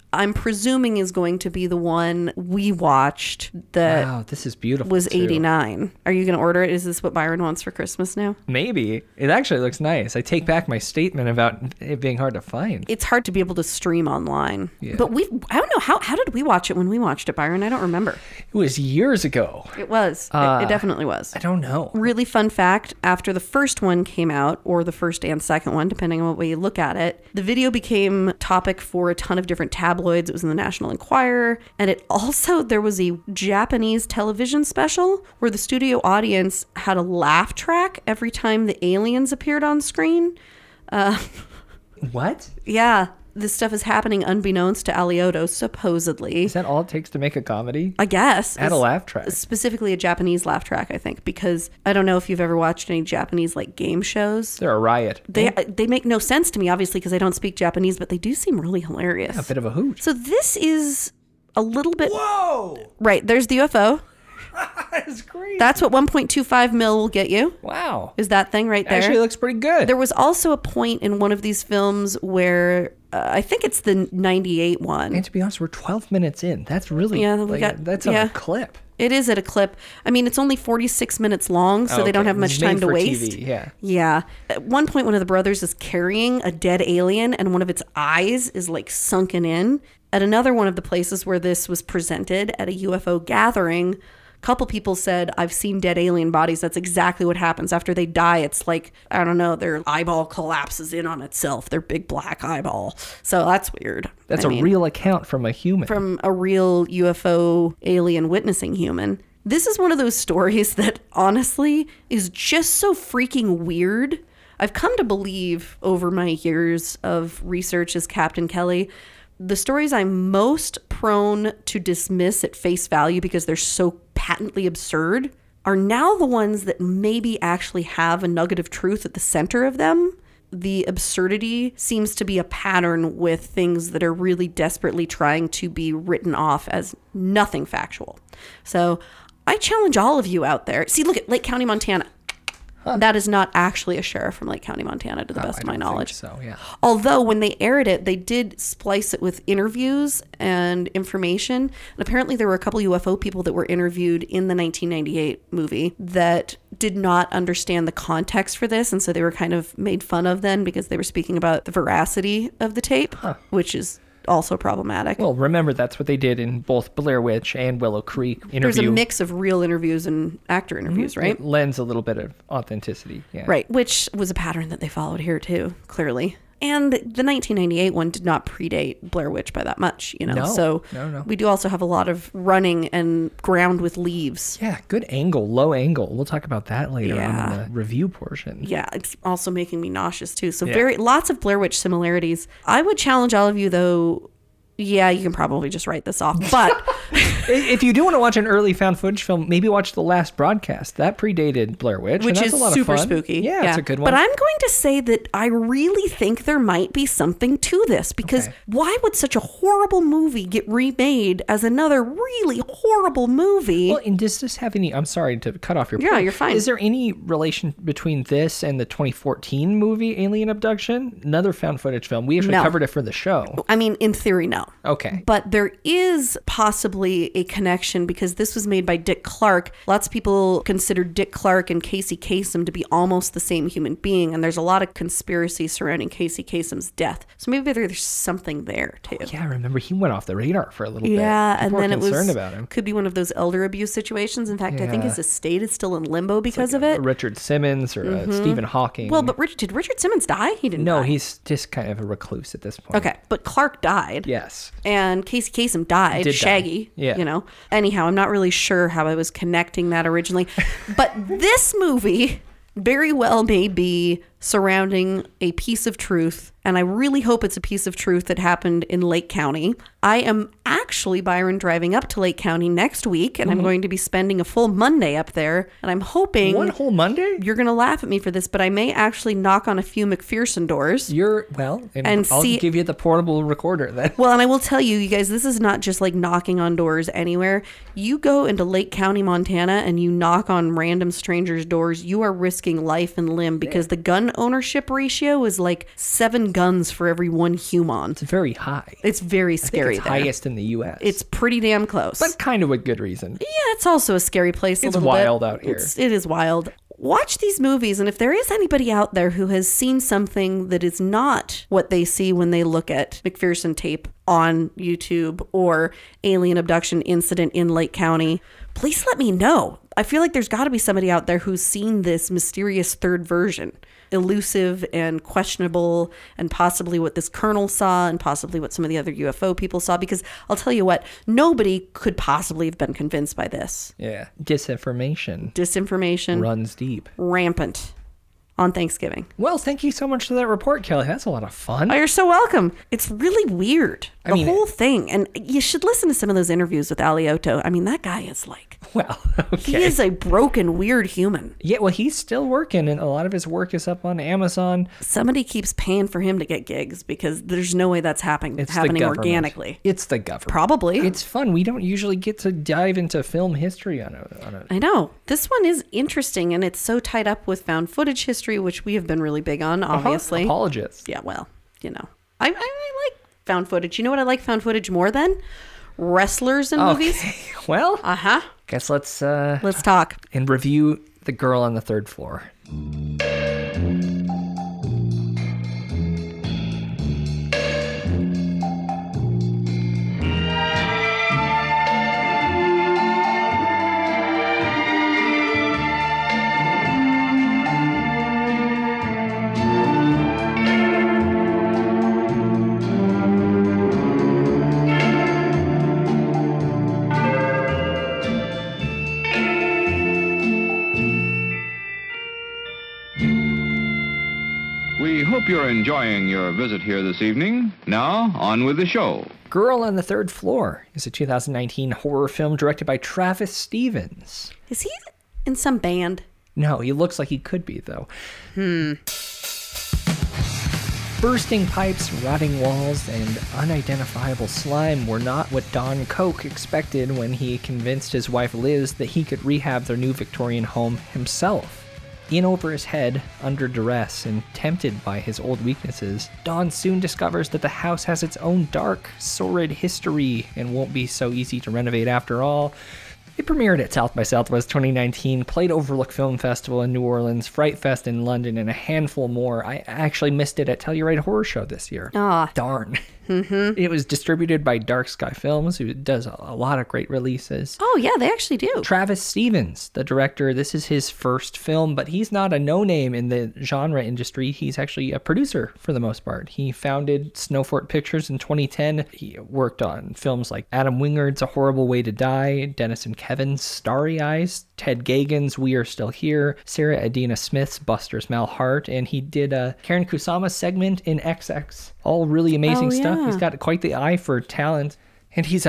I'm presuming is going to be the one we watched that Wow, this is beautiful. was too. 89. Are you going to order it? Is this what Byron wants for Christmas now? Maybe. It actually looks nice. I take back my statement about it being hard to find. It's hard to be able to stream online. Yeah. But I don't know, how did we watch it when we watched it, Byron? I don't remember. It was years ago. It was. It definitely was. I don't know. Really fun fact, after the first one came out, or the first and second one, depending on what way you look at it, the video became topic for a ton of different tabloids. It was in the National Enquirer. And it also, there was a Japanese television special where the studio audience had a laugh track every time the aliens appeared on screen. What? Yeah. This stuff is happening unbeknownst to Alioto, supposedly. Is that all it takes to make a comedy? I guess. Add a laugh track. Specifically a Japanese laugh track, I think, because I don't know if you've ever watched any Japanese like game shows. They're a riot. They make no sense to me, obviously, because I don't speak Japanese, but they do seem really hilarious. A bit of a hoot. So this is a little bit... Whoa! Right, there's the UFO. That's great. That's what 1.25 mil will get you. Wow. Is that thing right there. Actually looks pretty good. There was also a point in one of these films where... I think it's the 98 one. And to be honest, we're 12 minutes in. That's really... Yeah, we that's on a clip. It is at a clip. I mean, it's only 46 minutes long, so they don't have much time to waste. TV, yeah. Yeah. At one point, one of the brothers is carrying a dead alien, and one of its eyes is like sunken in. At another one of the places where this was presented at a UFO gathering, a couple people said, I've seen dead alien bodies. That's exactly what happens. After they die, it's like, I don't know, their eyeball collapses in on itself, their big black eyeball. So that's weird. That's real account from a human. From a real UFO alien witnessing human. This is one of those stories that honestly is just so freaking weird. I've come to believe over my years of research as Captain Kelly, the stories I'm most prone to dismiss at face value because they're so patently absurd are now the ones that maybe actually have a nugget of truth at the center of them. The absurdity seems to be a pattern with things that are really desperately trying to be written off as nothing factual. So I challenge all of you out there. See, look at Lake County, Montana. Huh. That is not actually a sheriff from Lake County, Montana, to the best of my knowledge. So, yeah. Although when they aired it, they did splice it with interviews and information. And apparently there were a couple UFO people that were interviewed in the 1998 movie that did not understand the context for this. And so they were kind of made fun of then because they were speaking about the veracity of the tape, which is also problematic. Well, remember, that's what they did in both Blair Witch and Willow Creek interview. There's a mix of real interviews and actor interviews, right? It lends a little bit of authenticity. Yeah. Right, which was a pattern that they followed here too, clearly. And the 1998 one did not predate Blair Witch by that much, you know? No, so no. We do also have a lot of running and ground with leaves. Yeah, good angle, low angle. We'll talk about that later on in the review portion. Yeah, it's also making me nauseous too. So lots of Blair Witch similarities. I would challenge all of you though, yeah, you can probably just write this off. But if you do want to watch an early found footage film, maybe watch The Last Broadcast. That predated Blair Witch. Which is super spooky. Yeah, it's a good one. But I'm going to say that I really think there might be something to this because why would such a horrible movie get remade as another really horrible movie? Well, and does this have any... I'm sorry to cut off your point. Yeah, you're fine. Is there any relation between this and the 2014 movie Alien Abduction? Another found footage film. We actually covered it for the show. I mean, in theory, no. Okay. But there is possibly a connection because this was made by Dick Clark. Lots of people consider Dick Clark and Casey Kasem to be almost the same human being, and there's a lot of conspiracy surrounding Casey Kasem's death. So maybe there's something there too. Oh, yeah, I remember he went off the radar for a little bit. Yeah, and then it was concerned about him. Could be one of those elder abuse situations. In fact, I think his estate is still in limbo because of it. Richard Simmons or Stephen Hawking. Well, but did Richard Simmons die? He didn't. No, die. he's just kind of a recluse at this point. Okay, but Clark died. Yes. And Casey Kasem died. Did Shaggy. Die. Yeah. You know. Anyhow, I'm not really sure how I was connecting that originally. But this movie very well may be surrounding a piece of truth, and I really hope it's a piece of truth that happened in Lake County. I am actually, Byron, driving up to Lake County next week, and I'm going to be spending a full Monday up there, and I'm hoping... One whole Monday? You're going to laugh at me for this, but I may actually knock on a few McPherson doors. And I'll give you the portable recorder then. Well, and I will tell you guys, this is not just like knocking on doors anywhere. You go into Lake County, Montana, and you knock on random strangers' doors, you are risking life and limb because the gun gun ownership ratio is like 7 guns for every 1 human. It's very high. It's very scary. It's highest in the U.S. It's pretty damn close. But kind of with good reason. Yeah, it's also a scary place. It's a little wild bit. out here. It is wild. Watch these movies, and if there is anybody out there who has seen something that is not what they see when they look at McPherson tape on YouTube or alien abduction incident in Lake County, please let me know. I feel like there's got to be somebody out there who's seen this mysterious third version. Elusive and questionable, and possibly what this colonel saw and possibly what some of the other UFO people saw, because I'll tell you what, nobody could possibly have been convinced by this. Yeah. Disinformation runs deep. Rampant on Thanksgiving. Well, thank you so much for that report, Kelly. That's a lot of fun. Oh, you're so welcome. It's really weird. The whole thing. And you should listen to some of those interviews with Alioto. I mean, that guy is like... Well, okay. He is a broken, weird human. Yeah, well, he's still working, and a lot of his work is up on Amazon. Somebody keeps paying for him to get gigs, because there's no way that's happening organically. It's the government. Probably. It's fun. We don't usually get to dive into film history on it. I know. This one is interesting, and it's so tied up with found footage history, which we have been really big on, obviously. Apologists. Yeah, well, you know. I like found footage. You know what I like found footage more than? Wrestlers in movies. Well, guess let's talk and review The Girl on the Third Floor. We hope you're enjoying your visit here this evening. Now, on with the show. Girl on the Third Floor is a 2019 horror film directed by Travis Stevens. Is he in some band? No, he looks like he could be, though. Bursting pipes, rotting walls, and unidentifiable slime were not what Don Koch expected when he convinced his wife Liz that he could rehab their new Victorian home himself. In over his head, under duress, and tempted by his old weaknesses, Don soon discovers that the house has its own dark, sordid history and won't be so easy to renovate after all. It premiered at South by Southwest 2019, played Overlook Film Festival in New Orleans, Fright Fest in London, and a handful more. I actually missed it at Telluride Horror Show this year. Darn. It was distributed by Dark Sky Films, who does a lot of great releases. Oh, yeah, they actually do. Travis Stevens, the director, this is his first film, but he's not a no-name in the genre industry. He's actually a producer for the most part. He founded Snowfort Pictures in 2010. He worked on films like Adam Wingard's A Horrible Way to Die, Dennis and Kevin's Starry Eyes, Ted Gagan's We Are Still Here, Sarah Adina Smith's Buster's Malheart, and he did a Karen Kusama segment in XX. All really amazing stuff. He's got quite the eye for talent. And he's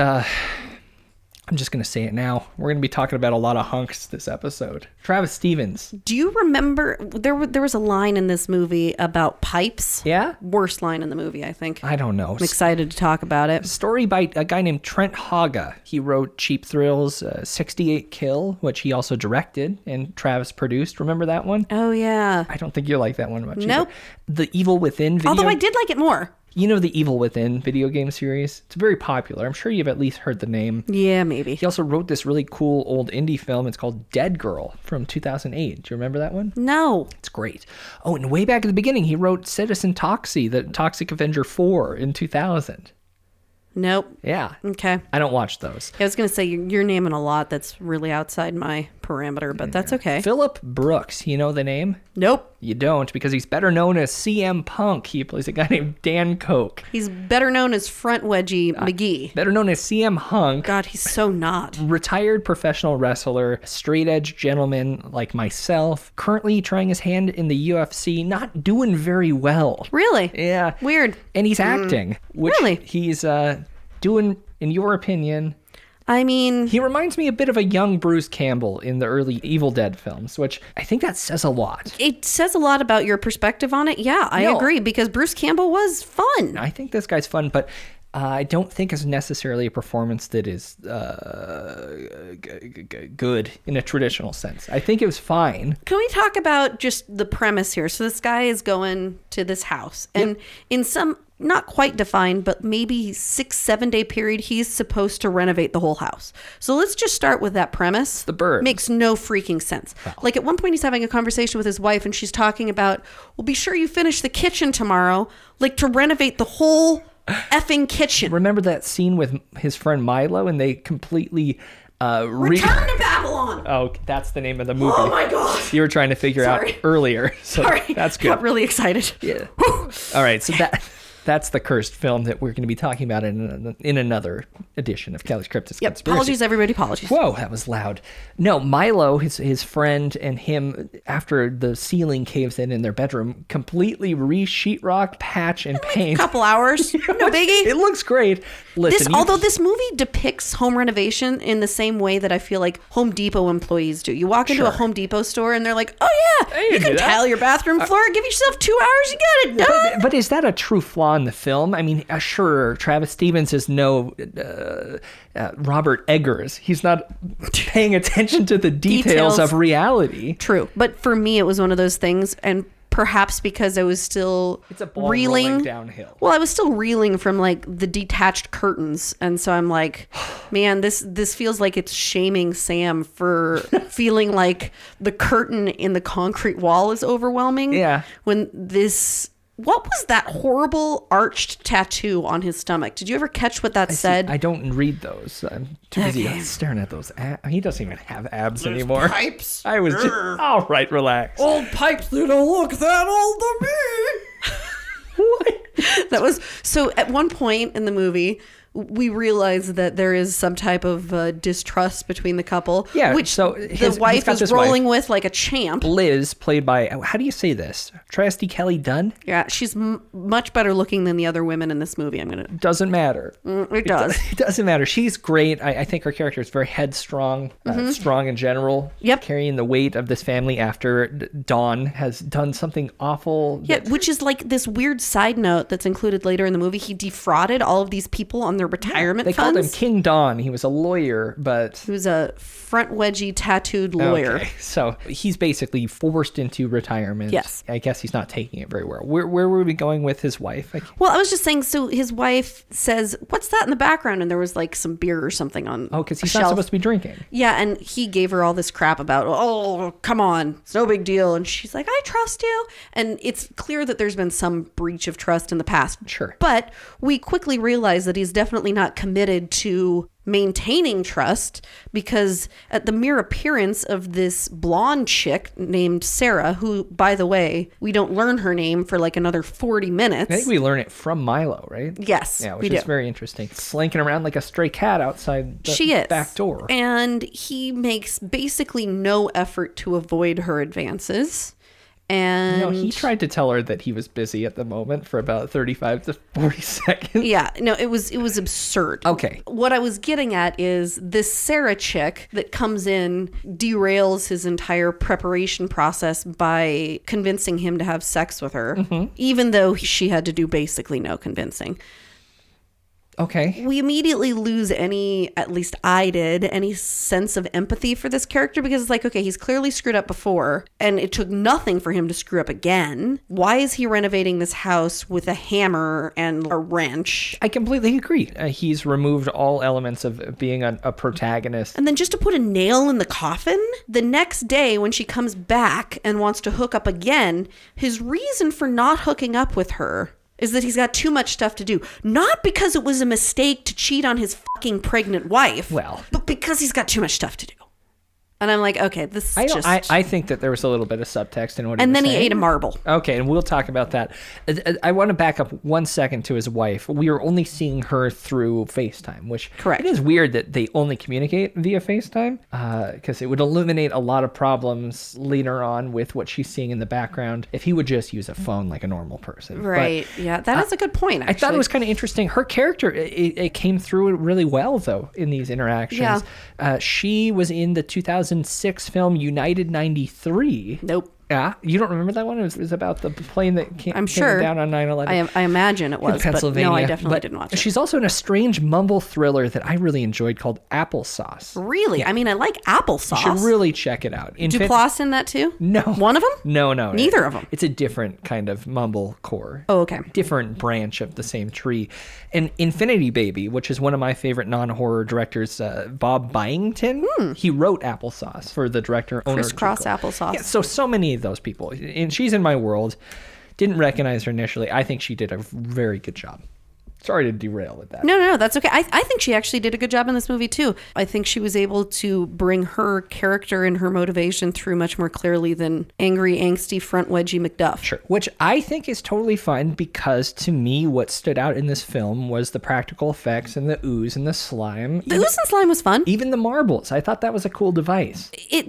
I'm just going to say it now. We're going to be talking about a lot of hunks this episode. Travis Stevens. Do you remember, there was a line in this movie about pipes? Yeah? Worst line in the movie, I think. I don't know. I'm excited to talk about it. Story by a guy named Trent Haga. He wrote Cheap Thrills, 68 Kill, which he also directed, and Travis produced. Remember that one? Oh, yeah. I don't think you like that one much Nope. either. The Evil Within video. Although I did like it more. You know the Evil Within video game series? It's very popular. I'm sure you've at least heard the name. Yeah, maybe. He also wrote this really cool old indie film. It's called Dead Girl from 2008. Do you remember that one? No. It's great. Oh, and way back at the beginning, he wrote Citizen Toxie, the Toxic Avenger 4 in 2000. Nope. Yeah. Okay. I don't watch those. I was going to say, you're naming a lot that's really outside my parameter, but that's okay. Phillip Brooks, you know the name? Nope. You don't, because he's better known as CM Punk. He plays a guy named Dan Koch. He's better known as Front Wedgie McGee. Better known as CM Hunk. God, he's so not. Retired professional wrestler, straight edge gentleman like myself, currently trying his hand in the UFC, not doing very well. Really? Yeah. Weird. And he's acting, which really? He's doing, in your opinion... I mean... He reminds me a bit of a young Bruce Campbell in the early Evil Dead films, which I think that says a lot. It says a lot about your perspective on it. Yeah, I agree, because Bruce Campbell was fun. I think this guy's fun, but I don't think is necessarily a performance that is good in a traditional sense. I think it was fine. Can we talk about just the premise here? So this guy is going to this house, and in some not quite defined, but maybe 6-7 day period, he's supposed to renovate the whole house. So let's just start with that premise. The bird makes no freaking sense. Wow. Like at one point he's having a conversation with his wife and she's talking about, well, be sure you finish the kitchen tomorrow, like to renovate the whole effing kitchen. Remember that scene with his friend Milo and they completely Return to Babylon. Oh, that's the name of the movie. Oh my god. You were trying to figure out earlier. So Sorry. That's good. Got really excited. Yeah. All right, so that's the cursed film that we're going to be talking about in another edition of Kelly's Cryptid Conspiracy. Apologies, everybody. Apologies. Whoa, that was loud. No, Milo, his friend, and him, after the ceiling caves in their bedroom, completely re-sheetrock, patch, and paint. A couple hours. No biggie. It looks great. Listen, although this movie depicts home renovation in the same way that I feel like Home Depot employees do. You walk into a Home Depot store and they're like, oh yeah, you can tile your bathroom floor, give yourself 2 hours, you get it done. But is that a true flaw in the film? I mean, sure, Travis Stevens is no Robert Eggers. He's not paying attention to the details of reality. True. But for me, it was one of those things, and perhaps because I was still reeling downhill. Well, I was still reeling from like the detached curtains, and so I'm like, man, this feels like it's shaming Sam for feeling like the curtain in the concrete wall is overwhelming. Yeah. When what was that horrible arched tattoo on his stomach? Did you ever catch what that said? I don't read those. I'm too busy staring at those abs. He doesn't even have abs anymore. Pipes. I was just, all right, relax. Old pipes, they don't look that old to me. What? That was, so at one point in the movie, we realize that there is some type of distrust between the couple. Yeah, which so the wife is rolling with like a champ. Liz, played by, how do you say this? Trasti Kelly Dunn? Yeah, she's much better looking than the other women in this movie. Doesn't matter. It does. It doesn't matter. She's great. I think her character is very headstrong, strong in general. Yep. Carrying the weight of this family after Don has done something awful. Yeah, which is like this weird side note that's included later in the movie. He defrauded all of these people on their retirement funds. They called him King Don. He was a lawyer, but he was a front wedgie tattooed lawyer. Okay. So he's basically forced into retirement. Yes. I guess he's not taking it very well. Where were we going with his wife? Well, I was just saying, so his wife says, what's that in the background? And there was like some beer or something on because he's not supposed to be drinking. Yeah, and he gave her all this crap about, oh, come on, it's no big deal. And she's like, I trust you. And it's clear that there's been some breach of trust in the past. Sure. But we quickly realize that he's definitely not committed to maintaining trust, because at the mere appearance of this blonde chick named Sarah, who, by the way, we don't learn her name for like another 40 minutes. I think we learn it from Milo, right? Yes. Yeah, which is very interesting. Slinking around like a stray cat outside the back door. And he makes basically no effort to avoid her advances. And he tried to tell her that he was busy at the moment for about 35 to 40 seconds. Yeah, no, it was absurd. Okay. What I was getting at is this Sarah chick that comes in derails his entire preparation process by convincing him to have sex with her, even though she had to do basically no convincing. Okay. We immediately lose at least I did, any sense of empathy for this character, because it's like, okay, he's clearly screwed up before and it took nothing for him to screw up again. Why is he renovating this house with a hammer and a wrench? I completely agree. He's removed all elements of being a protagonist. And then just to put a nail in the coffin, the next day when she comes back and wants to hook up again, his reason for not hooking up with her is that he's got too much stuff to do. Not because it was a mistake to cheat on his fucking pregnant wife. Well, but because he's got too much stuff to do. And I'm like, okay, this is just... I think that there was a little bit of subtext in what he was saying. And then he ate a marble. Okay, and we'll talk about that. I want to back up 1 second to his wife. We are only seeing her through FaceTime, which correct. It is weird that they only communicate via FaceTime, because it would eliminate a lot of problems later on with what she's seeing in the background if he would just use a phone like a normal person. Right, but, yeah, that is a good point, actually. I thought it was kind of interesting. Her character, it came through really well, though, in these interactions. Yeah. She was in the 2006 film United 93. Nope. Yeah, you don't remember that one? It was about the plane that came down on 9/11. I imagine it was, in Pennsylvania. but no, I definitely didn't watch it. She's also in a strange mumble thriller that I really enjoyed called Applesauce. Really? Yeah. I mean, I like applesauce. You should really check it out. Duplass in that too? No. One of them? No. Neither of them. It's a different kind of mumblecore. Oh, okay. Different branch of the same tree. And Infinity Baby, which is one of my favorite non-horror directors, Bob Byington, he wrote Applesauce for the director owner. Crisscross Applesauce. Yeah, so many of those people. And she's in my world. Didn't recognize her initially. I think she did a very good job. Sorry to derail with that. No, that's okay. I think she actually did a good job in this movie too. I think she was able to bring her character and her motivation through much more clearly than angry, angsty, front wedgie McDuff. Sure. Which I think is totally fine because to me, what stood out in this film was the practical effects and the ooze and the slime. The ooze and slime was fun. Even the marbles. I thought that was a cool device.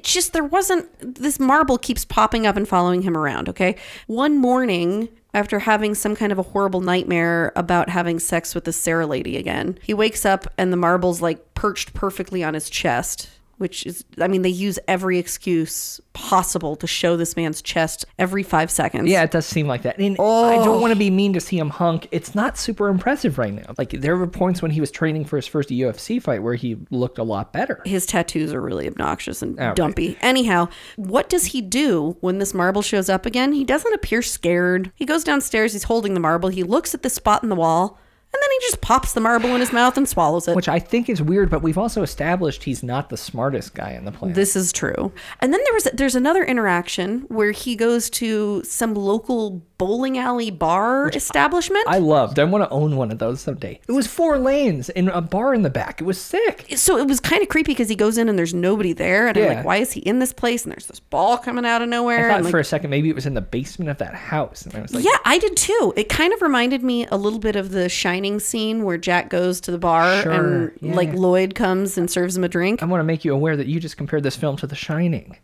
This marble keeps popping up and following him around, okay? One morning, after having some kind of a horrible nightmare about having sex with the Sarah lady again, he wakes up and the marble's like perched perfectly on his chest, which is, I mean, they use every excuse possible to show this man's chest every 5 seconds. Yeah, it does seem like that. And I don't want to be mean to see him hunk. It's not super impressive right now. Like, there were points when he was training for his first UFC fight where he looked a lot better. His tattoos are really obnoxious and dumpy. Right. Anyhow, what does he do when this marble shows up again? He doesn't appear scared. He goes downstairs, he's holding the marble, he looks at the spot in the wall, and then he just pops the marble in his mouth and swallows it. Which I think is weird, but we've also established he's not the smartest guy on the planet. This is true. And then there's another interaction where he goes to some local bowling alley bar establishment. I loved. I want to own one of those someday. It was 4 lanes and a bar in the back. It was sick. So it was kind of creepy because he goes in and there's nobody there. And I'm like, why is he in this place? And there's this ball coming out of nowhere. I thought for a second maybe it was in the basement of that house. And I was like, yeah, I did too. It kind of reminded me a little bit of the Shining scene where Jack goes to the bar and like Lloyd comes and serves him a drink. I want to make you aware that you just compared this film to The Shining.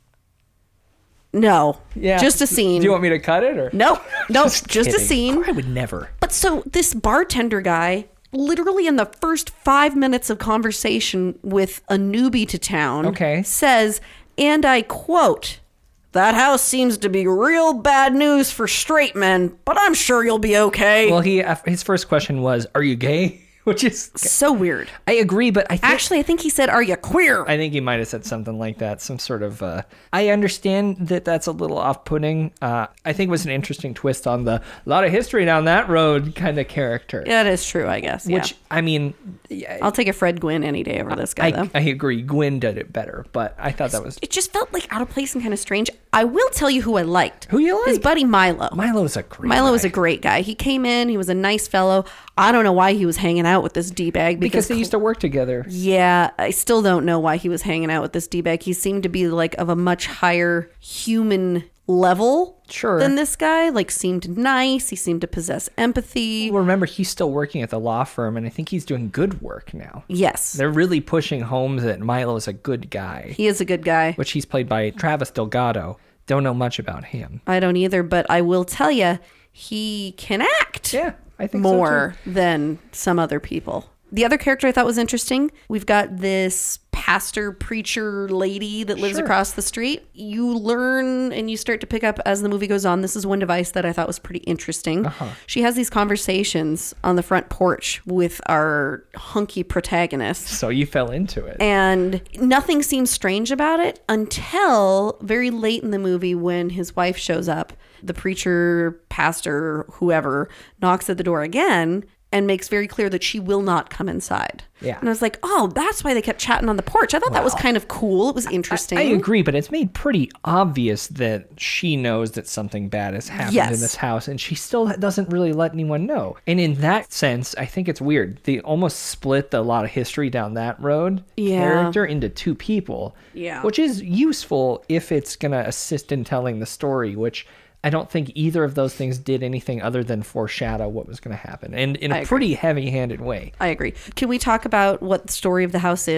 No. Yeah. Just a scene. Do you want me to cut it or? No, just a scene. I would never. But so this bartender guy, literally in the first 5 minutes of conversation with a newbie to town, says, and I quote, "That house seems to be real bad news for straight men, but I'm sure you'll be okay." Well, his first question was, "Are you gay?" Which is so weird. I agree, but I think he said, "Are you queer?" I think he might have said something like that. Some sort of. I understand that that's a little off-putting. I think it was an interesting twist on the lot of history down that road kind of character. That is true, I guess. Which I mean, I'll take a Fred Gwynn any day over this guy. Though I agree, Gwynn did it better, but I thought that was. It just felt like out of place and kind of strange. I will tell you who I liked. Who you like? His buddy Milo. Milo was a great guy. He came in. He was a nice fellow. I don't know why he was hanging out with this D-bag. Because they used to work together. Yeah, I still don't know why he was hanging out with this D-bag. He seemed to be like of a much higher human level than this guy. Like, seemed nice. He seemed to possess empathy. Well, remember, he's still working at the law firm, and I think he's doing good work now. Yes. They're really pushing home that Milo is a good guy. He is a good guy. Which he's played by Travis Delgado. Don't know much about him. I don't either, but I will tell you, he can act. Yeah, I think more so too. Than some other people. The other character I thought was interesting, we've got this pastor preacher lady that lives across the street. You learn and you start to pick up as the movie goes on. This is one device that I thought was pretty interesting. She has these conversations on the front porch with our hunky protagonist. So you fell into it. And nothing seems strange about it until very late in the movie when his wife shows up. The preacher, pastor, whoever, knocks at the door again and makes very clear that she will not come inside. Yeah. And I was like, oh, that's why they kept chatting on the porch. I thought that was kind of cool. It was interesting. I agree, but it's made pretty obvious that she knows that something bad has happened in this house, and she still doesn't really let anyone know. And in that sense, I think it's weird. They almost split a lot of history down that road character into 2 people, which is useful if it's going to assist in telling the story, which I don't think either of those things did anything other than foreshadow what was going to happen, and in a pretty heavy-handed way. I agree. Can we talk about what the story of the house is?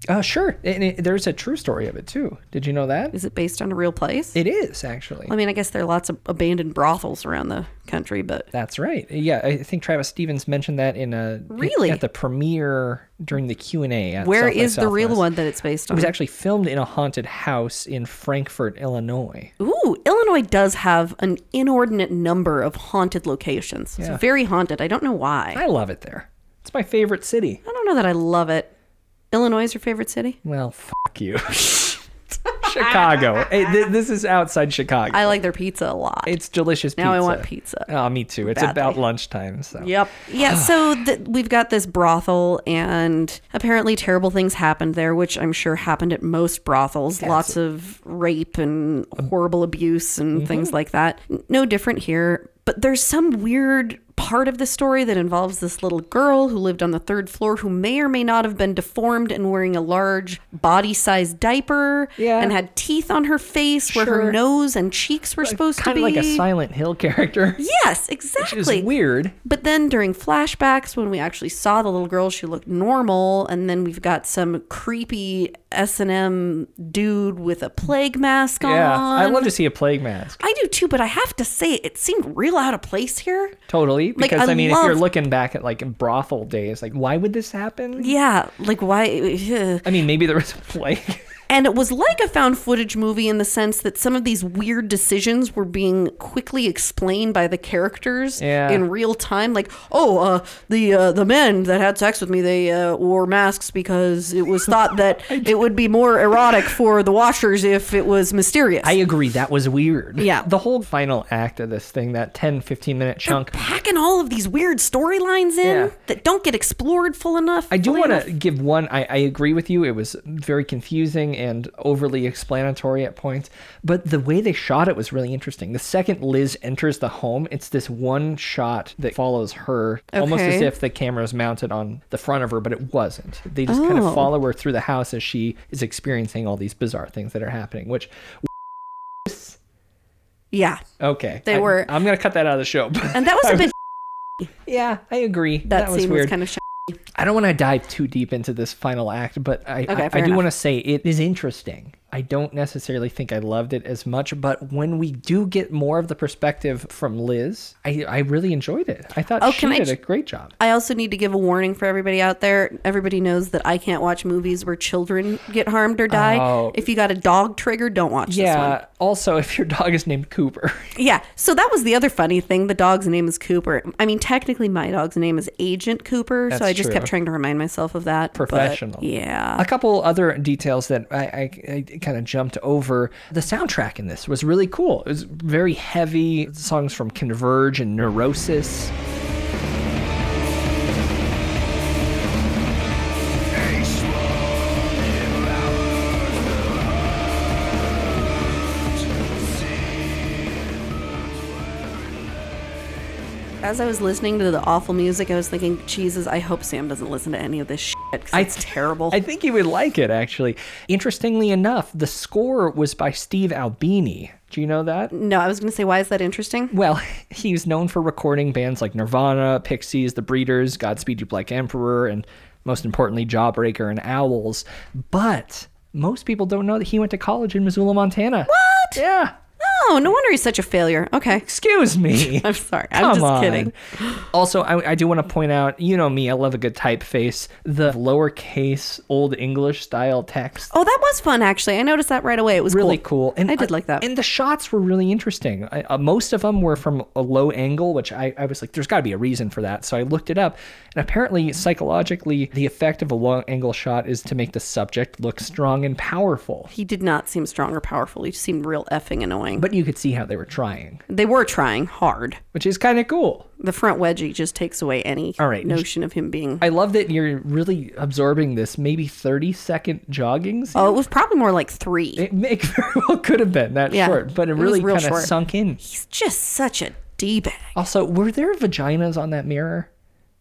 Sure. And there's a true story of it, too. Did you know that? Is it based on a real place? It is, actually. I mean, I guess there are lots of abandoned brothels around the country, but... That's right. Yeah, I think Travis Stevens mentioned that Really? at the premiere during the Q&A at Where South by is the real Southwest. one that it's based on? It was actually filmed in a haunted house in Frankfort, Illinois. Ooh, Illinois does have an inordinate number of haunted locations. Yeah. It's very haunted. I don't know why. I love it there. It's my favorite city. I don't know that I love it. Illinois is your favorite city? Well, fuck you. Chicago. Hey, this is outside Chicago. I like their pizza a lot. It's delicious pizza. Now I want pizza. Oh, me too. It's Badly. about lunchtime. So. Yep. Yeah, so we've got this brothel, and apparently terrible things happened there, which I'm sure happened at most brothels. Lots of rape and horrible abuse and things like that. No different here. But there's some weird part of the story that involves this little girl who lived on the 3rd floor who may or may not have been deformed and wearing a large body-sized diaper and had teeth on her face where her nose and cheeks were supposed to be. Kind of like a Silent Hill character. Yes, exactly. Which is weird. But then during flashbacks, when we actually saw the little girl, she looked normal. And then we've got some creepy S&M dude with a plague mask on. Yeah, I love to see a plague mask. I do too, but I have to say, it seemed real out of place here. Totally. Like, Because, I if you're love- looking back at, like, brothel days, like, why would this happen? Yeah, like why? I mean, maybe there was a plague. And it was like a found footage movie in the sense that some of these weird decisions were being quickly explained by the characters in real time. Like, the men that had sex with me, they wore masks because it was thought that it would be more erotic for the watchers if it was mysterious. I agree. That was weird. Yeah. The whole final act of this thing, that 10, 15-minute chunk. Packing all of these weird storylines in that don't get explored full enough. I do want to give one. I agree with you. It was very confusing and overly explanatory at points, but the way they shot it was really interesting. The second Liz enters the home, it's this one shot that follows her, almost as if the camera is mounted on the front of her, but it wasn't. They just kind of follow her through the house as she is experiencing all these bizarre things that are happening, which... Yeah. Okay. They were... I'm going to cut that out of the show. And that was a bit... Yeah, I agree. That was scene weird. was kind of... I don't want to dive too deep into this final act, but I do want to say it is interesting. I don't necessarily think I loved it as much, but when we do get more of the perspective from Liz, I really enjoyed it. I thought she did a great job. I also need to give a warning for everybody out there. Everybody knows that I can't watch movies where children get harmed or die. Oh. If you got a dog trigger, don't watch this one. Yeah, also if your dog is named Cooper. Yeah, so that was the other funny thing. The dog's name is Cooper. I mean, technically my dog's name is Agent Cooper, so I just kept trying to remind myself of that. Professional. But, yeah. A couple other details that I kind of jumped over. The soundtrack in this was really cool. It was very heavy. Songs from Converge and Neurosis. As I was listening to the awful music, I was thinking, Jesus, I hope Sam doesn't listen to any of this shit, because it's terrible. I think he would like it, actually. Interestingly enough, the score was by Steve Albini. Do you know that? No, I was going to say, why is that interesting? Well, he's known for recording bands like Nirvana, Pixies, The Breeders, Godspeed You Black Emperor, and most importantly, Jawbreaker and Owls. But most people don't know that he went to college in Missoula, Montana. What? Yeah. Oh, no wonder he's such a failure. Okay. Excuse me. I'm sorry. I'm just kidding. Also, I do want to point out, you know me, I love a good typeface. The lowercase Old English style text. Oh, that was fun, actually. I noticed that right away. It was really cool. And I did like that. And the shots were really interesting. Most of them were from a low angle, which I was like, there's got to be a reason for that. So I looked it up. And apparently, psychologically, the effect of a long angle shot is to make the subject look strong and powerful. He did not seem strong or powerful. He seemed real effing annoying. But you could see how they were trying. They were trying hard. Which is kind of cool. The front wedgie just takes away any notion of him being... I love that you're really absorbing this maybe 30-second jogging scene. Oh, it was probably more like 3. It very well could have been that short, but it really kind of sunk in. He's just such a D-bag. Also, were there vaginas on that mirror?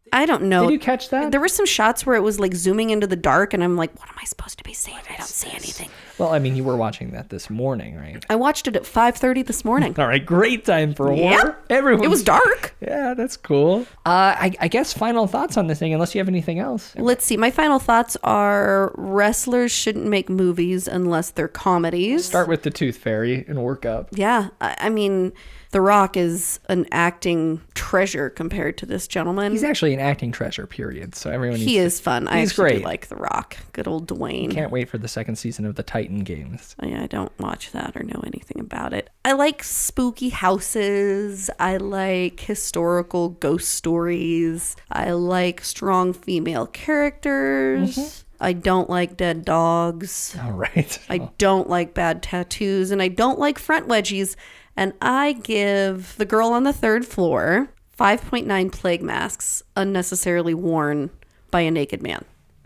I don't know. Did you catch that? There were some shots where it was like zooming into the dark, and I'm like, what am I supposed to be seeing? I don't see anything. Well, I mean, you were watching that this morning, right? I watched it at 5:30 this morning. All right, great time for horror. Yeah. Everyone. It was dark. Yeah, that's cool. I guess final thoughts on this thing, unless you have anything else. Let's see. My final thoughts are wrestlers shouldn't make movies unless they're comedies. Start with the Tooth Fairy and work up. Yeah. I mean, The Rock is an acting treasure compared to this gentleman. He's actually an acting treasure, period. So everyone He is fun. I He's actually great. do like The Rock. Good old Dwayne. Can't wait for the second season of the Titan games. I don't watch that or know anything about it. I like spooky houses. I like historical ghost stories. I like strong female characters. I don't like dead dogs. All right. I don't like bad tattoos, and I don't like front wedgies. And I give The Girl on the Third Floor 5.9 plague masks unnecessarily worn by a naked man.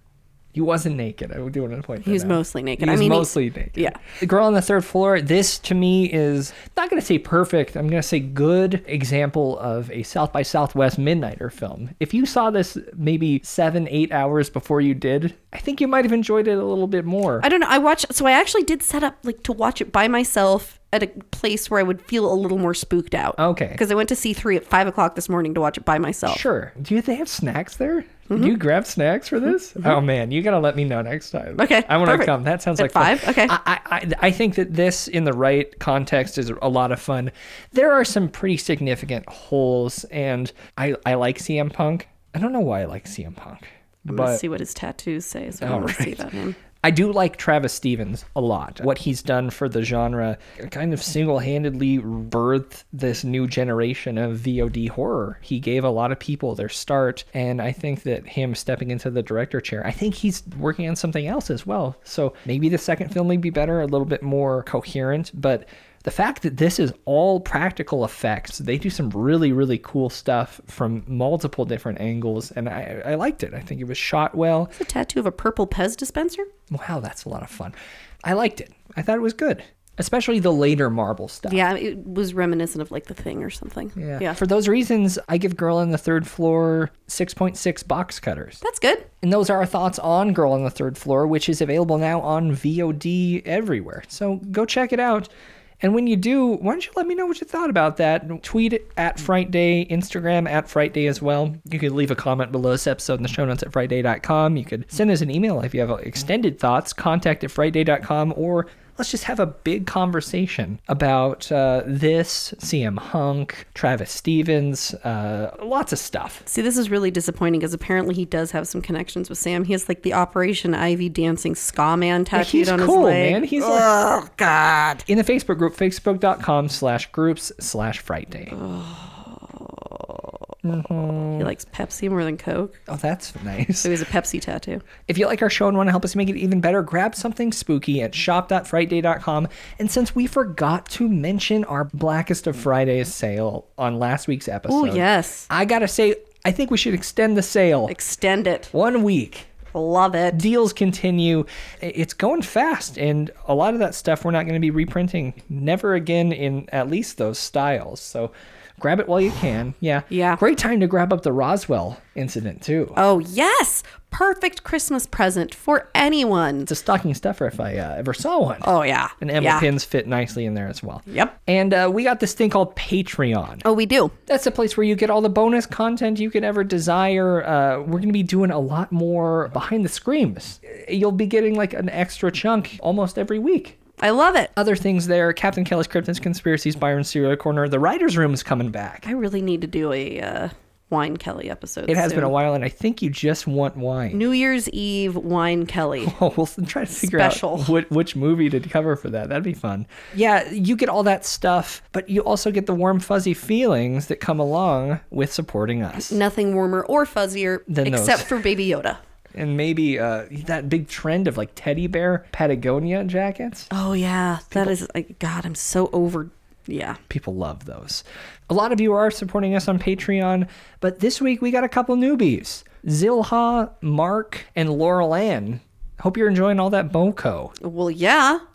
He wasn't naked. I do want to point that out. He was mostly naked. He was mostly naked. Yeah. The Girl on the Third Floor, this to me is not going to say perfect. I'm going to say good example of a South by Southwest Midnighter film. If you saw this maybe 7-8 hours before you did, I think you might have enjoyed it a little bit more. I don't know. I actually did set up like to watch it by myself at a place where I would feel a little more spooked out. Okay. Because I went to C3 at 5 o'clock this morning to watch it by myself. Sure. Do they have snacks there? Do you grab snacks for this? Oh man, you gotta let me know next time. Okay, I want to perfect. come. That sounds At like fun. 5? Okay. I think that this, in the right context, is a lot of fun. There are some pretty significant holes, and I like CM Punk. I don't know why I like CM Punk. I'm going to see what his tattoos say, so I want to see about him. I do like Travis Stevens a lot. What he's done for the genre kind of single-handedly birthed this new generation of VOD horror. He gave a lot of people their start, and I think that him stepping into the director chair, I think he's working on something else as well. So maybe the second film may be better, a little bit more coherent, but the fact that this is all practical effects, they do some really, really cool stuff from multiple different angles, and I liked it. I think it was shot well. It's a tattoo of a purple Pez dispenser? Wow, that's a lot of fun. I liked it. I thought it was good, especially the later Marvel stuff. Yeah, it was reminiscent of like The Thing or something. Yeah. For those reasons, I give Girl on the Third Floor 6.6 box cutters. That's good. And those are our thoughts on Girl on the Third Floor, which is available now on VOD everywhere. So go check it out. And when you do, why don't you let me know what you thought about that? Tweet it at Fright Day, Instagram at Fright Day as well. You could leave a comment below this episode in the show notes at frightday.com. You could send us an email if you have extended thoughts, contact at frightday.com, or let's just have a big conversation about this, CM Punk, Travis Stevens, lots of stuff. See, this is really disappointing because apparently he does have some connections with Sam. He has like the Operation Ivy dancing ska man tattooed on his leg. Man. He's oh, God. In the Facebook group, facebook.com/groups/Fright Day. He likes Pepsi more than Coke. Oh, that's nice. So he has a Pepsi tattoo. If you like our show and want to help us make it even better, grab something spooky at shop.frightday.com. And since we forgot to mention our Blackest of Fridays sale on last week's episode. Oh, yes. I gotta say, I think we should extend the sale. Extend it. 1 week. Love it. Deals continue. It's going fast, and a lot of that stuff we're not going to be reprinting never again in at least those styles. So grab it while you can. Yeah. Great time to grab up the Roswell incident, too. Oh, yes. Perfect Christmas present for anyone. It's a stocking stuffer if I ever saw one. Oh, yeah. And Emma pins fit nicely in there as well. Yep. And we got this thing called Patreon. Oh, we do. That's a place where you get all the bonus content you could ever desire. We're going to be doing a lot more behind the screams. You'll be getting like an extra chunk almost every week. I love it. Other things there, Captain Kelly's Cryptids, Conspiracies, Byron's Serial Corner, the Writer's Room is coming back. I really need to do a Wine Kelly episode. It has soon. been a while, and I think you just want wine. New Year's Eve Wine Kelly. Oh, we'll try to figure out which movie to cover for that. That'd be fun. Yeah, you get all that stuff, but you also get the warm, fuzzy feelings that come along with supporting us. Nothing warmer or fuzzier except for Baby Yoda. And maybe that big trend of like teddy bear Patagonia jackets. Oh, yeah. That is, God, I'm so over. Yeah. People love those. A lot of you are supporting us on Patreon, but this week we got a couple newbies. Zilha, Mark, and Laurel Ann. Hope you're enjoying all that Boko. Well, yeah.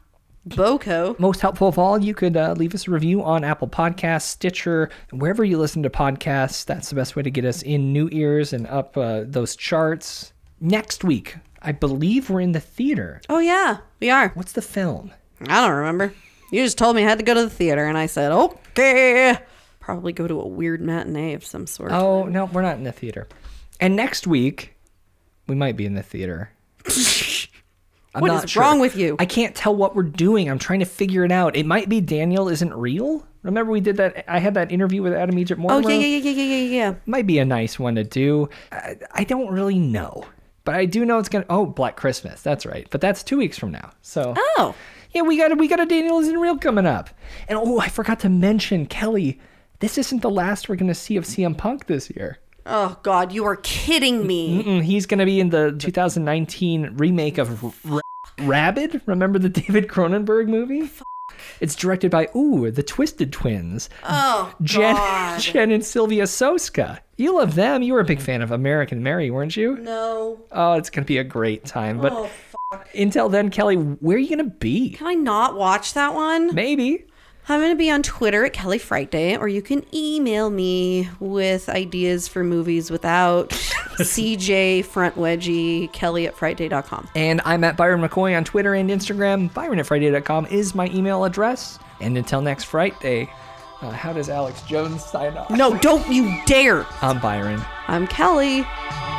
Boko. Most helpful of all, you could leave us a review on Apple Podcasts, Stitcher, wherever you listen to podcasts. That's the best way to get us in new ears and up those charts. Next week, I believe we're in the theater. Oh, yeah, we are. What's the film? I don't remember. You just told me I had to go to the theater, and I said, okay. Probably go to a weird matinee of some sort. Oh, no, we're not in the theater. And next week, we might be in the theater. What is wrong with you? I can't tell what we're doing. I'm trying to figure it out. It might be Daniel Isn't Real. Remember we did that? I had that interview with Adam Egypt Mortimer. Oh, yeah. Might be a nice one to do. I don't really know. But I do know it's going to... Oh, Black Christmas. That's right. But that's 2 weeks from now. So... Oh. Yeah, we got a Daniel Isn't Real coming up. And I forgot to mention, Kelly, this isn't the last we're going to see of CM Punk this year. Oh, God, you are kidding me. He's going to be in the 2019 remake of Rabid. Remember the David Cronenberg movie? It's directed by, the Twisted Twins. Oh, God. Jen and Sylvia Soska. You love them. You were a big fan of American Mary, weren't you? No. Oh, it's going to be a great time. But until then, Kelly, where are you going to be? Can I not watch that one? Maybe. I'm going to be on Twitter at Kelly Friday, or you can email me with ideas for movies without CJ front wedgie, kelly@friday.com. And I'm at Byron McCoy on Twitter and Instagram. Byron@friday.com is my email address. And until next Friday, how does Alex Jones sign off? No, don't you dare. I'm Byron. I'm Kelly.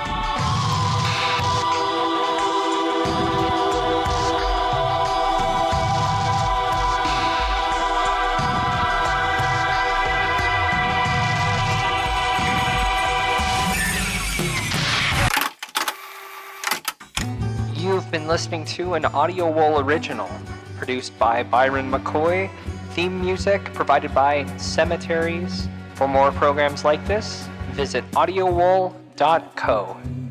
You've been listening to an Audio Wool original, produced by Byron McCoy, theme music provided by Cemeteries. For more programs like this, visit audiowool.co.